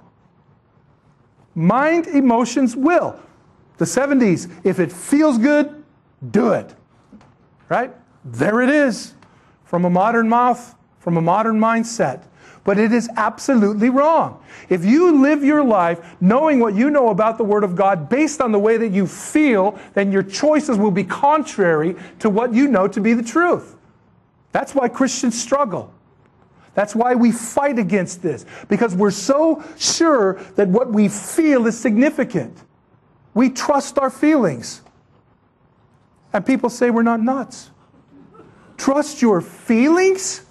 A: Mind, emotions, will. The 70s, if it feels good, do it. Right? There it is. From a modern mouth, from a modern mindset. But it is absolutely wrong. If you live your life knowing what you know about the Word of God based on the way that you feel, then your choices will be contrary to what you know to be the truth. That's why Christians struggle. That's why we fight against this. Because we're so sure that what we feel is significant. We trust our feelings. And people say we're not nuts. Trust your feelings?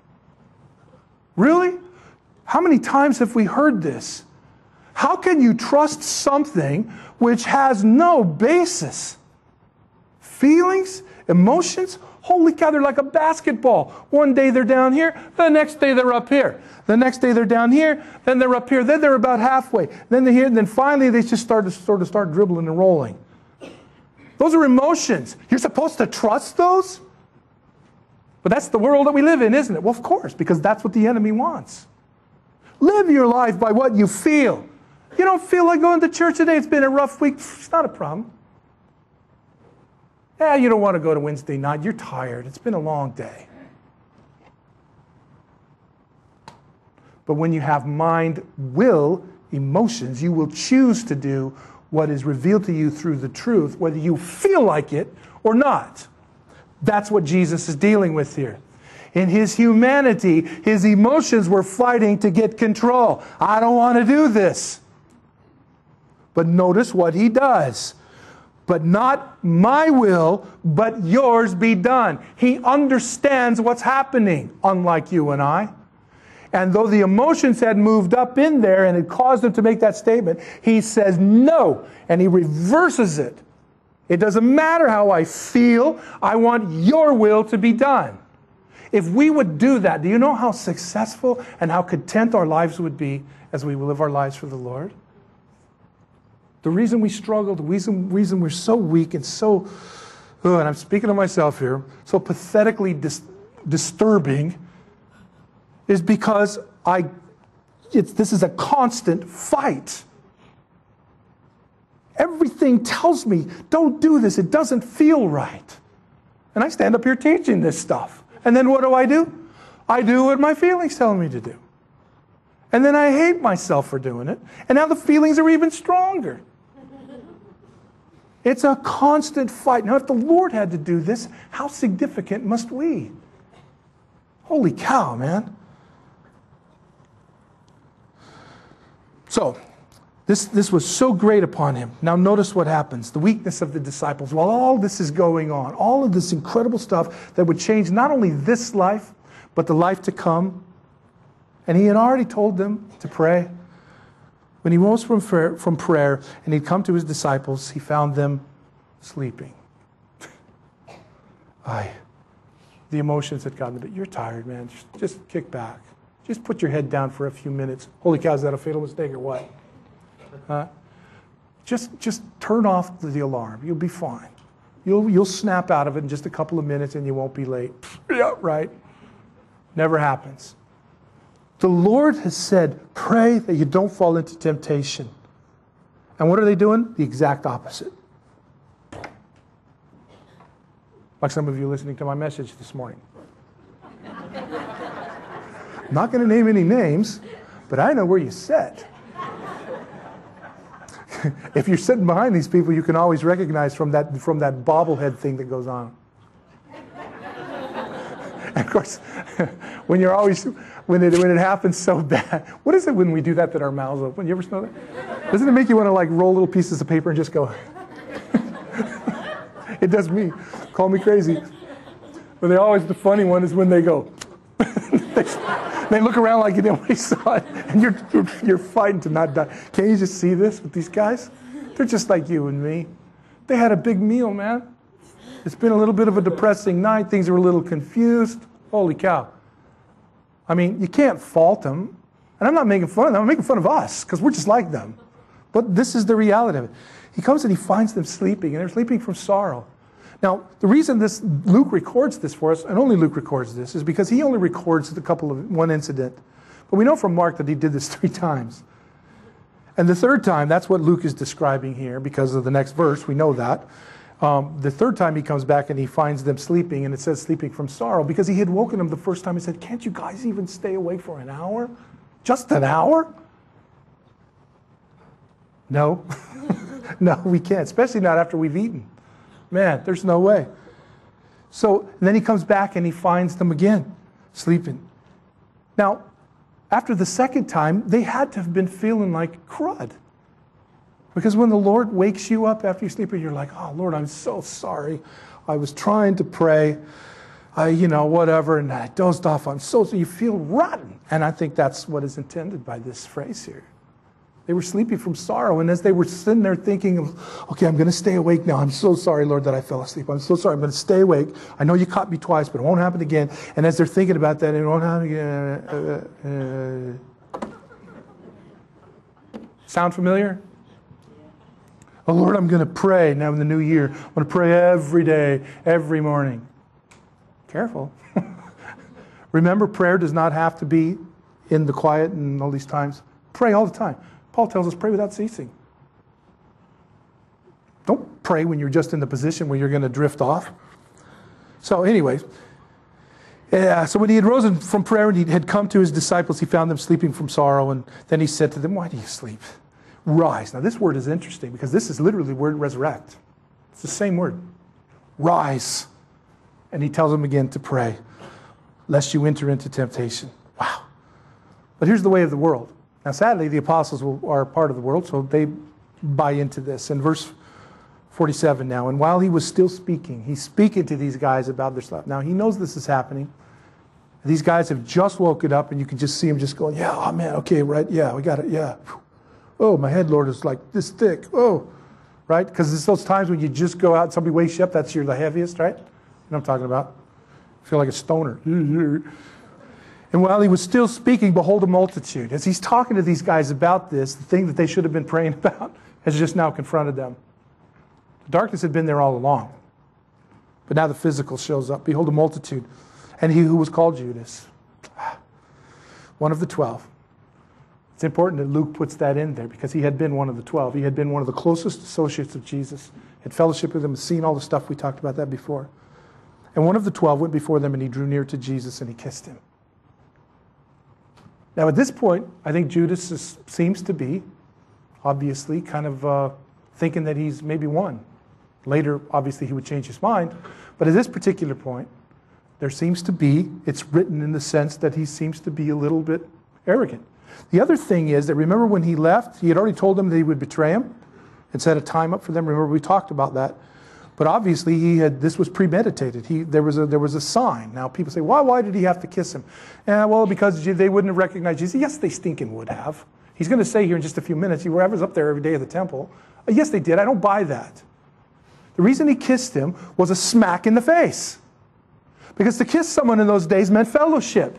A: Really? How many times have we heard this? How can you trust something which has no basis? Feelings? Emotions? Holy cow, they're like a basketball. One day they're down here, the next day they're up here. The next day they're down here, then they're up here, then they're about halfway. Then they're here, and then finally they just start dribbling and rolling. Those are emotions. You're supposed to trust those? But that's the world that we live in, isn't it? Well, of course, because that's what the enemy wants. Live your life by what you feel. You don't feel like going to church today, it's been a rough week. It's not a problem. Yeah, you don't want to go to Wednesday night. You're tired. It's been a long day. But when you have mind, will, emotions, you will choose to do what is revealed to you through the truth, whether you feel like it or not. That's what Jesus is dealing with here. In his humanity, his emotions were fighting to get control. I don't want to do this. But notice what he does. But not my will, but yours be done. He understands what's happening, unlike you and I. And though the emotions had moved up in there and it caused him to make that statement, he says no, and he reverses it. It doesn't matter how I feel, I want your will to be done. If we would do that, do you know how successful and how content our lives would be as we live our lives for the Lord? The reason we struggle, the reason we're so weak and so, and I'm speaking of myself here, so pathetically disturbing, is because this is a constant fight. Everything tells me, don't do this, it doesn't feel right. And I stand up here teaching this stuff. And then what do? I do what my feelings tell me to do. And then I hate myself for doing it. And now the feelings are even stronger. It's a constant fight. Now, if the Lord had to do this, how significant must we? Holy cow, man. So, this was so great upon him. Now notice what happens. The weakness of the disciples. While all this is going on, all of this incredible stuff that would change not only this life, but the life to come. And he had already told them to pray. When he rose from prayer and he'd come to his disciples, he found them sleeping. The emotions had gotten to be, you're tired, man. Just kick back. Just put your head down for a few minutes. Holy cow, is that a fatal mistake or what? Just turn off the alarm. You'll be fine. You'll snap out of it in just a couple of minutes and you won't be late. Yeah, right. Never happens. The Lord has said, pray that you don't fall into temptation. And what are they doing? The exact opposite. Like some of you listening to my message this morning. I'm not going to name any names, but I know where you sit. if you're sitting behind these people, you can always recognize from that bobblehead thing that goes on. And of course, when it happens so bad, what is it when we do that our mouths open? You ever smell that? Doesn't it make you want to like roll little pieces of paper and just go? It does me. Call me crazy. But the funny one is when they go. They look around like nobody saw it, and you're fighting to not die. Can't you just see this with these guys? They're just like you and me. They had a big meal, man. It's been a little bit of a depressing night. Things are a little confused. Holy cow. I mean, you can't fault them. And I'm not making fun of them. I'm making fun of us because we're just like them. But this is the reality of it. He comes and he finds them sleeping, and they're sleeping from sorrow. Now, the reason Luke records this for us, and only Luke records this, is because he only records one incident. But we know from Mark that he did this 3 times. And the third time, that's what Luke is describing here because of the next verse. We know that. The third time he comes back and he finds them sleeping, and it says sleeping from sorrow, because he had woken them the first time and said, can't you guys even stay awake for an hour? Just an hour? No. No, we can't, especially not after we've eaten. Man, there's no way. So and then he comes back and he finds them again, sleeping. Now, after the second time, they had to have been feeling like crud. Because when the Lord wakes you up after you sleep, you're like, oh, Lord, I'm so sorry. I was trying to pray, whatever, and I dozed off. So you feel rotten. And I think that's what is intended by this phrase here. They were sleeping from sorrow, and as they were sitting there thinking, okay, I'm going to stay awake now. I'm so sorry, Lord, that I fell asleep. I'm so sorry. I'm going to stay awake. I know you caught me twice, but it won't happen again. And as they're thinking about that, it won't happen again. Sound familiar? Oh, Lord, I'm going to pray now in the new year. I'm going to pray every day, every morning. Careful. Remember, prayer does not have to be in the quiet and all these times. Pray all the time. Paul tells us, pray without ceasing. Don't pray when you're just in the position where you're going to drift off. So anyways, so when he had risen from prayer and he had come to his disciples, he found them sleeping from sorrow. And then he said to them, why do you sleep? Rise. Now this word is interesting because this is literally the word resurrect. It's the same word. Rise. And he tells them again to pray, lest you enter into temptation. Wow. But here's the way of the world. Now, sadly, the apostles are part of the world, so they buy into this. In verse 47 now, and while he was still speaking, he's speaking to these guys about their stuff. Now, he knows this is happening. These guys have just woken up, and you can just see them just going, yeah, oh, man, okay, right, yeah, we got it, yeah. Oh, my head, Lord, is like this thick. Oh, right? Because it's those times when you just go out and somebody wakes you up, that's the heaviest, right? You know what I'm talking about? I feel like a stoner. And while he was still speaking, behold, a multitude. As he's talking to these guys about this, the thing that they should have been praying about has just now confronted them. The darkness had been there all along. But now the physical shows up. Behold, a multitude. And he who was called Judas, one of the 12. It's important that Luke puts that in there because he had been one of the 12. He had been one of the closest associates of Jesus. Had fellowship with him, seen all the stuff we talked about that before. And one of the 12 went before them and he drew near to Jesus and he kissed him. Now, at this point, I think Judas seems to be, obviously, kind of thinking that he's maybe won. Later, obviously, he would change his mind. But at this particular point, there seems to be, it's written in the sense that he seems to be a little bit arrogant. The other thing is that remember when he left, he had already told them that he would betray him and set a time up for them. Remember, we talked about that. But obviously, this was premeditated. There was a sign. Now, people say, why did he have to kiss him? Well, because they wouldn't have recognized Jesus. Yes, they stinking would have. He's going to say here in just a few minutes, whoever's up there every day at the temple. Yes, they did. I don't buy that. The reason he kissed him was a smack in the face. Because to kiss someone in those days meant fellowship.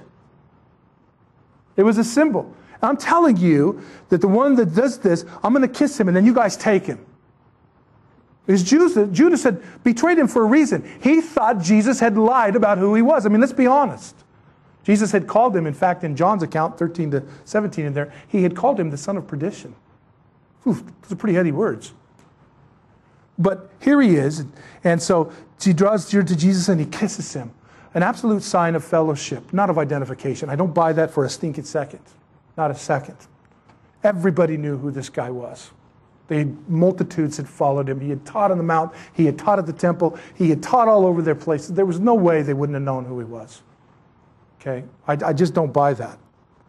A: It was a symbol. I'm telling you that the one that does this, I'm going to kiss him and then you guys take him. Because Judas had betrayed him for a reason. He thought Jesus had lied about who he was. I mean, let's be honest. Jesus had called him, in fact, in John's account, 13 to 17 in there, he had called him the son of perdition. Those are pretty heady words. But here he is, and so he draws near to Jesus and he kisses him. An absolute sign of fellowship, not of identification. I don't buy that for a stinking second. Not a second. Everybody knew who this guy was. The multitudes had followed him. He had taught on the mount. He had taught at the temple. He had taught all over their places. There was no way they wouldn't have known who he was. Okay? I just don't buy that.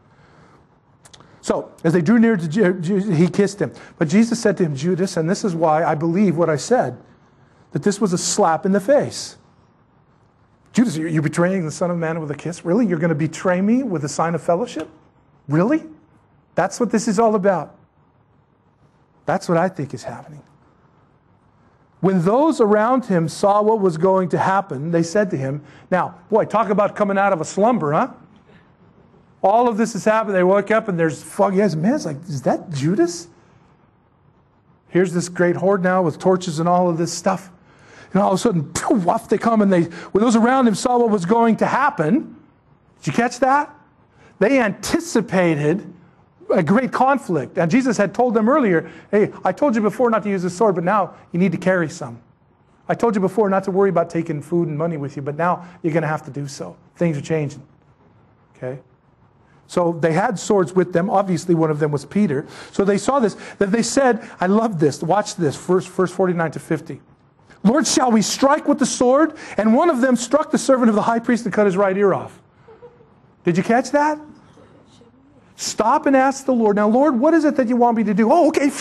A: So, as they drew near to Jesus, he kissed him. But Jesus said to him, Judas, and this is why I believe what I said, that this was a slap in the face. Judas, you're betraying the Son of Man with a kiss? Really? You're going to betray me with a sign of fellowship? Really? That's what this is all about. That's what I think is happening. When those around him saw what was going to happen, they said to him, now, boy, talk about coming out of a slumber, huh? All of this has happened. They woke up and there's foggy eyes. Man, it's like, is that Judas? Here's this great horde now with torches and all of this stuff. And all of a sudden, off they come, and when those around him saw what was going to happen, did you catch that? They anticipated a great conflict. And Jesus had told them earlier, hey, I told you before not to use the sword, but now you need to carry some. I told you before not to worry about taking food and money with you, but now you're going to have to do so. Things are changing. Okay? So they had swords with them. Obviously, one of them was Peter. So they saw this. That they said, I love this. Watch this, verse 49 to 50. Lord, shall we strike with the sword? And one of them struck the servant of the high priest and cut his right ear off. Did you catch that? Stop and ask the Lord. Now, Lord, what is it that you want me to do? Oh, okay.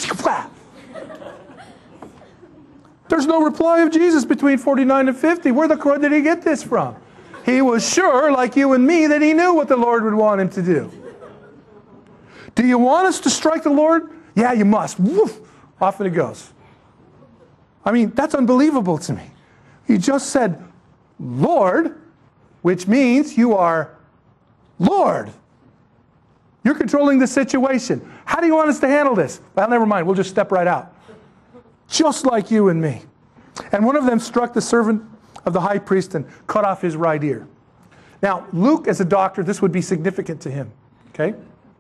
A: There's no reply of Jesus between 49 and 50. Where the crud did he get this from? He was sure, like you and me, that he knew what the Lord would want him to do. Do you want us to strike the Lord? Yeah, you must. Woof. Off it goes. I mean, that's unbelievable to me. He just said, Lord, which means you are Lord. You're controlling the situation. How do you want us to handle this? Well, never mind. We'll just step right out. Just like you and me. And one of them struck the servant of the high priest and cut off his right ear. Now, Luke, as a doctor, this would be significant to him. Okay?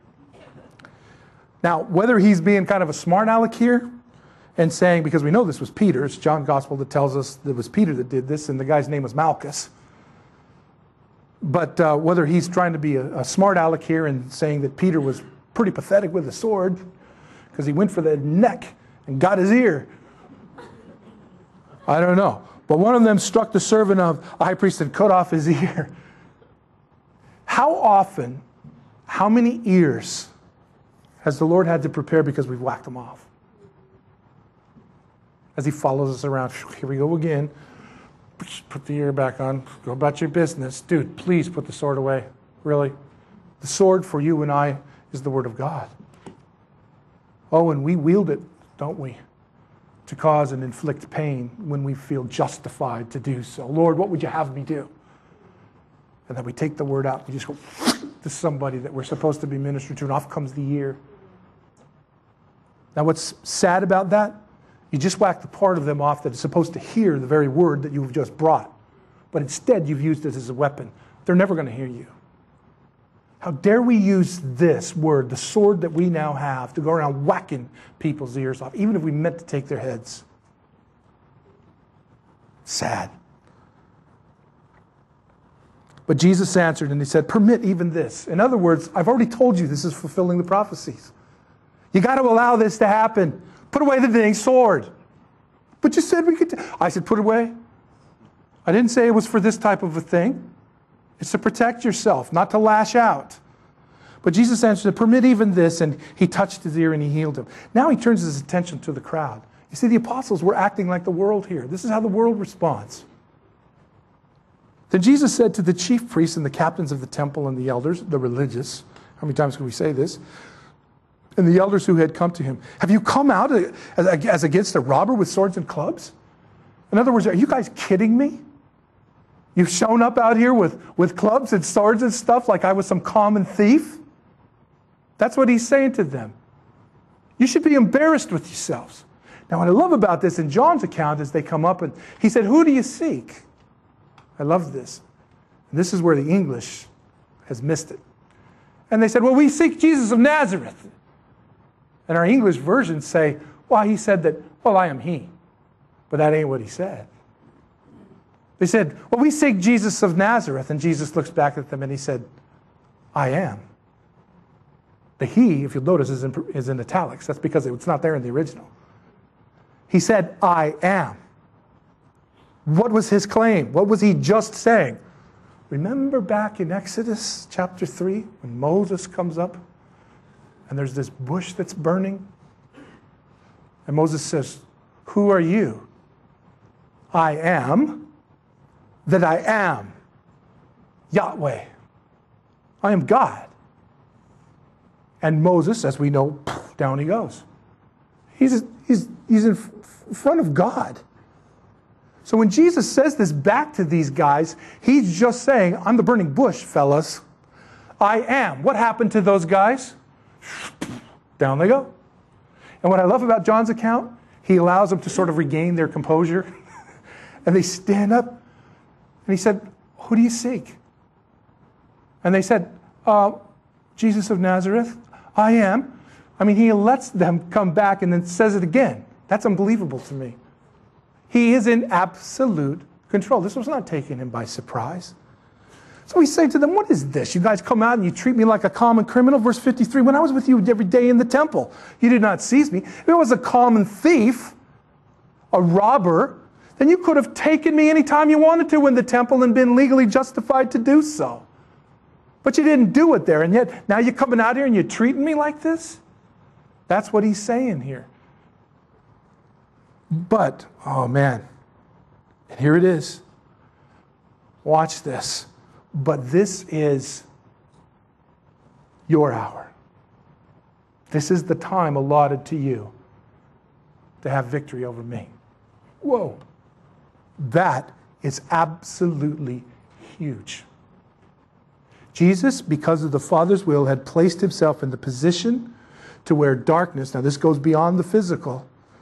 A: Now, whether he's being kind of a smart aleck here and saying, because we know this was Peter, it's John's gospel that tells us that it was Peter that did this, and the guy's name was Malchus. But whether he's trying to be a smart aleck here and saying that Peter was pretty pathetic with a sword because he went for the neck and got his ear, I don't know. But one of them struck the servant of a high priest and cut off his ear. How often, how many ears has the Lord had to prepare because we've whacked them off? As he follows us around, here we go again. Put the ear back on. Go about your business. Dude, please put the sword away. Really? The sword for you and I is the Word of God. Oh, and we wield it, don't we? To cause and inflict pain when we feel justified to do so. Lord, what would you have me do? And then we take the word out and we just go to somebody that we're supposed to be ministering to, and off comes the ear. Now what's sad about that? You just whack the part of them off that is supposed to hear the very word that you've just brought. But instead you've used it as a weapon. They're never going to hear you. How dare we use this word, the sword that we now have, to go around whacking people's ears off, even if we meant to take their heads. Sad. But Jesus answered and he said, permit even this. In other words, I've already told you this is fulfilling the prophecies. You got to allow this to happen. Put away the dang sword. But you said we could. I said, put it away. I didn't say it was for this type of a thing. It's to protect yourself, not to lash out. But Jesus answered, permit even this, and he touched his ear and he healed him. Now he turns his attention to the crowd. You see, the apostles were acting like the world here. This is how the world responds. Then Jesus said to the chief priests and the captains of the temple and the elders, the religious, how many times can we say this? And the elders who had come to him, have you come out as against a robber with swords and clubs? In other words, are you guys kidding me? You've shown up out here with clubs and swords and stuff like I was some common thief? That's what he's saying to them. You should be embarrassed with yourselves. Now, what I love about this in John's account is they come up and he said, who do you seek? I love this. And this is where the English has missed it. And they said, well, we seek Jesus of Nazareth. And our English versions say, well, he said that, well, I am he. But that ain't what he said. They said, well, we seek Jesus of Nazareth. And Jesus looks back at them and he said, I am. The he, if you'll notice, is in italics. That's because it's not there in the original. He said, I am. What was his claim? What was he just saying? Remember back in Exodus chapter 3 when Moses comes up and there's this bush that's burning? And Moses says, who are you? I am that I am. Yahweh. I am God. And Moses, as we know, down he goes. He's in front of God. So when Jesus says this back to these guys, he's just saying, I'm the burning bush, fellas. I am. What happened to those guys? Down they go. And what I love about John's account, he allows them to sort of regain their composure. And they stand up. And he said, who do you seek? And they said, Jesus of Nazareth, I am. I mean, he lets them come back and then says it again. That's unbelievable to me. He is in absolute control. This was not taking him by surprise. So he's saying to them, what is this? You guys come out and you treat me like a common criminal. Verse 53, when I was with you every day in the temple, you did not seize me. If it was a common thief, a robber, then you could have taken me anytime you wanted to in the temple and been legally justified to do so. But you didn't do it there. And yet now you're coming out here and you're treating me like this? That's what he's saying here. But, oh man, and here it is. Watch this. But this is your hour. This is the time allotted to you to have victory over me. Whoa. That is absolutely huge. Jesus, because of the Father's will, had placed himself in the position to where darkness, now this goes beyond the physical,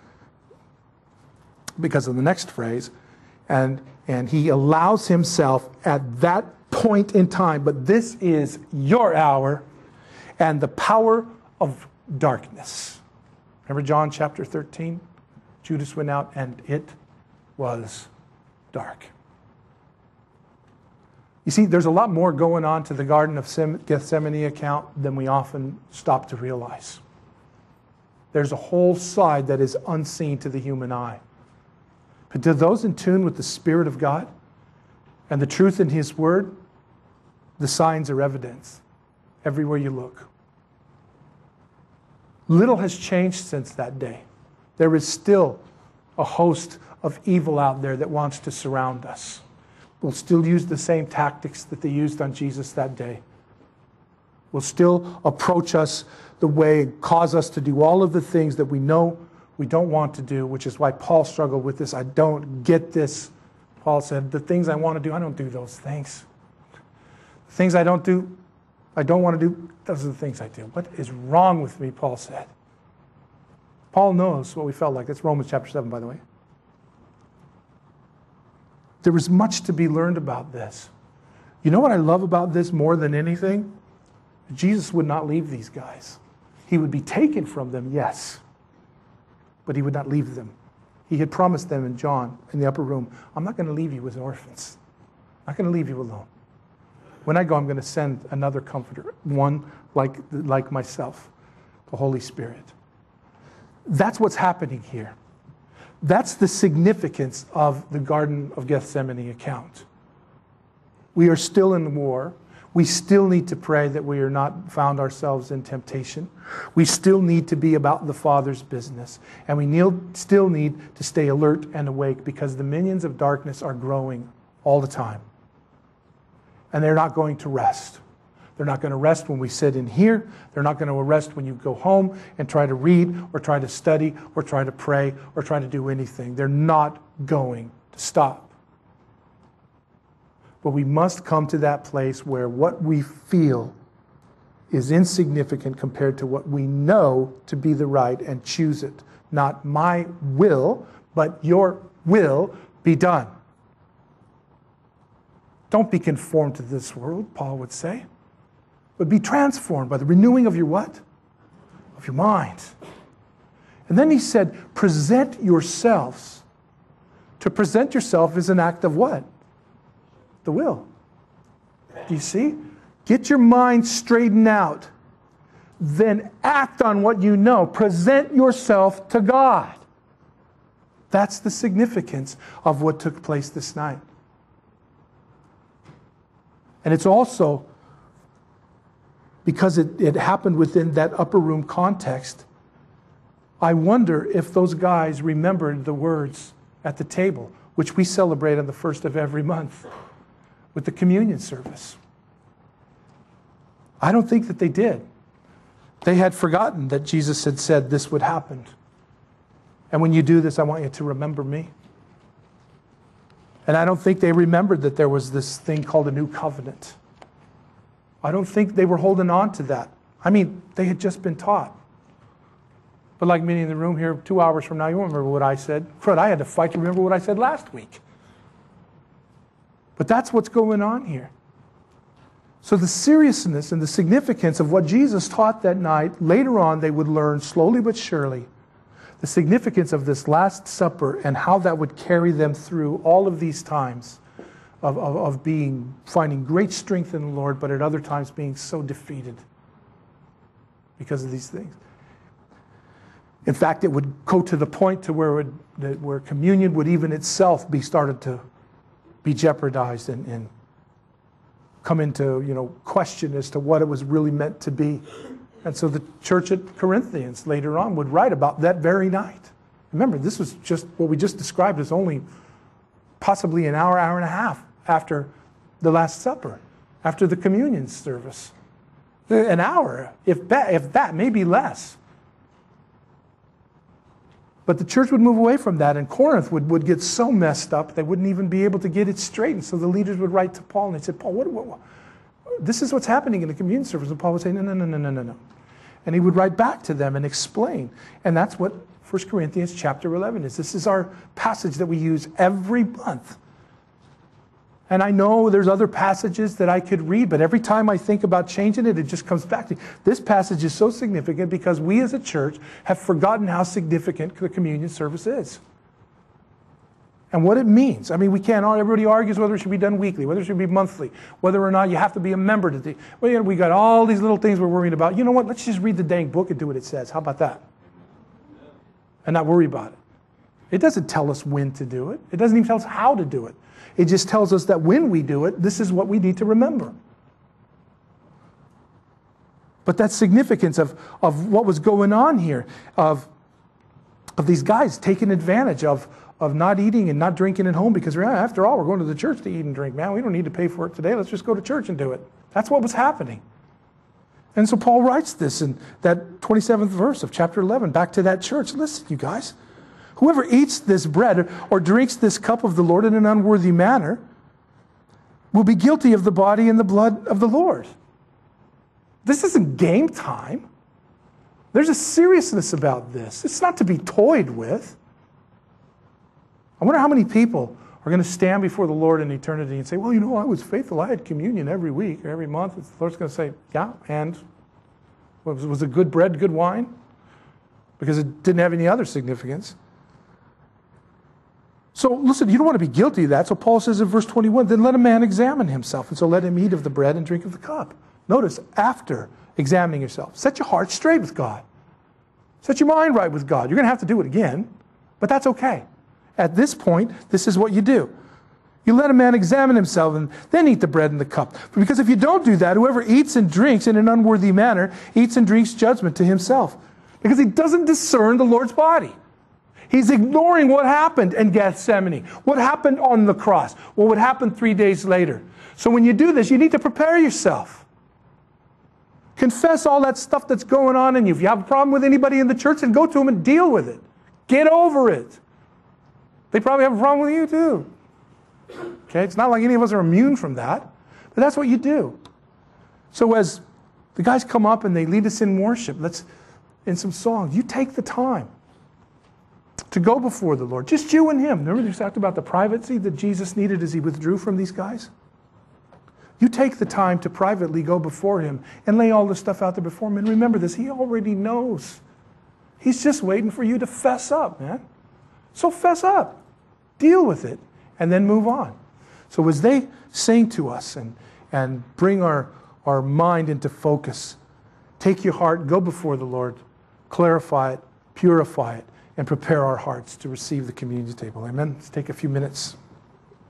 A: because of the next phrase, and he allows himself at that point in time, but this is your hour and the power of darkness. Remember John chapter 13? Judas went out and it was dark. You see, there's a lot more going on to the Garden of Gethsemane account than we often stop to realize. There's a whole side that is unseen to the human eye. But to those in tune with the Spirit of God and the truth in His Word, the signs are evidence everywhere you look. Little has changed since that day. There is still a host of evil out there that wants to surround us. Will still use the same tactics that they used on Jesus that day. Will still approach us the way, cause us to do all of the things that we know we don't want to do, which is why Paul struggled with this. I don't get this. Paul said, the things I want to do, I don't do those things. The things I don't want to do, those are the things I do. What is wrong with me, Paul said. Paul knows what we felt like. That's Romans chapter 7, by the way. There is much to be learned about this. You know what I love about this more than anything? Jesus would not leave these guys. He would be taken from them, yes, but he would not leave them. He had promised them in John, in the upper room, I'm not going to leave you as orphans. I'm not going to leave you alone. When I go, I'm going to send another comforter, one like myself, the Holy Spirit. That's what's happening here. That's the significance of the Garden of Gethsemane account. We are still in war. We still need to pray that we are not found ourselves in temptation. We still need to be about the Father's business. And we still need to stay alert and awake because the minions of darkness are growing all the time. And they're not going to rest. They're not going to rest when we sit in here. They're not going to rest when you go home and try to read or try to study or try to pray or try to do anything. They're not going to stop. But we must come to that place where what we feel is insignificant compared to what we know to be the right and choose it. Not my will, but your will be done. Don't be conformed to this world, Paul would say, but be transformed by the renewing of your what? Of your mind. And then he said, present yourselves. To present yourself is an act of what? The will. Do you see? Get your mind straightened out. Then act on what you know. Present yourself to God. That's the significance of what took place this night. And it's also because it happened within that upper room context. I wonder if those guys remembered the words at the table, which we celebrate on the first of every month with the communion service. I don't think that they did. They had forgotten that Jesus had said this would happen. And when you do this, I want you to remember me. And I don't think they remembered that there was this thing called a new covenant. I don't think they were holding on to that. I mean, they had just been taught. But like many in the room here, 2 hours from now, you won't remember what I said. Fred, I had to fight to remember what I said last week. But that's what's going on here. So the seriousness and the significance of what Jesus taught that night, later on they would learn slowly but surely the significance of this Last Supper and how that would carry them through all of these times of finding great strength in the Lord, but at other times being so defeated because of these things. In fact, it would go to the point to where communion would even itself be started to be jeopardized and come into question as to what it was really meant to be. And so the church at Corinthians later on would write about that very night. Remember, this was just what we just described as only possibly an hour, hour and a half after the Last Supper, after the communion service. An hour, if that, maybe less. But the church would move away from that, and Corinth would get so messed up they wouldn't even be able to get it straight. And so the leaders would write to Paul, and they said, Paul, what this is what's happening in the communion service. And Paul would say, no. And he would write back to them and explain. And that's what 1 Corinthians chapter 11 is. This is our passage that we use every month. And I know there's other passages that I could read, but every time I think about changing it, it just comes back to this passage is so significant because we as a church have forgotten how significant the communion service is. And what it means. I mean, everybody argues whether it should be done weekly, whether it should be monthly, whether or not you have to be a member to do. Well, we got all these little things we're worrying about. You know what? Let's just read the dang book and do what it says. How about that? And not worry about it. It doesn't tell us when to do it. It doesn't even tell us how to do it. It just tells us that when we do it, this is what we need to remember. But that significance of what was going on here, of these guys taking advantage of not eating and not drinking at home because after all, we're going to the church to eat and drink. Man, we don't need to pay for it today. Let's just go to church and do it. That's what was happening. And so Paul writes this in that 27th verse of chapter 11, back to that church. Listen, you guys. Whoever eats this bread or drinks this cup of the Lord in an unworthy manner will be guilty of the body and the blood of the Lord. This isn't game time. There's a seriousness about this. It's not to be toyed with. I wonder how many people are going to stand before the Lord in eternity and say, well, I was faithful. I had communion every week or every month. The Lord's going to say, yeah, and was it good bread, good wine? Because it didn't have any other significance. So listen, you don't want to be guilty of that. So Paul says in verse 21, then let a man examine himself. And so let him eat of the bread and drink of the cup. Notice, after examining yourself, set your heart straight with God. Set your mind right with God. You're going to have to do it again, but that's okay. At this point, this is what you do. You let a man examine himself and then eat the bread and the cup. Because if you don't do that, whoever eats and drinks in an unworthy manner eats and drinks judgment to himself. Because he doesn't discern the Lord's body. He's ignoring what happened in Gethsemane, what happened on the cross, what would happen 3 days later. So when you do this, you need to prepare yourself. Confess all that stuff that's going on in you. If you have a problem with anybody in the church, then go to them and deal with it. Get over it. They probably have a problem with you too. Okay, it's not like any of us are immune from that, but that's what you do. So as the guys come up and they lead us in worship, in some songs, you take the time to go before the Lord. Just you and Him. Remember we talked about the privacy that Jesus needed as He withdrew from these guys? You take the time to privately go before Him and lay all this stuff out there before Him. And remember this, He already knows. He's just waiting for you to fess up, man. So fess up. Deal with it. And then move on. So as they sing to us and bring our mind into focus, take your heart, go before the Lord, clarify it, purify it, and prepare our hearts to receive the communion table. Amen. Let's take a few minutes.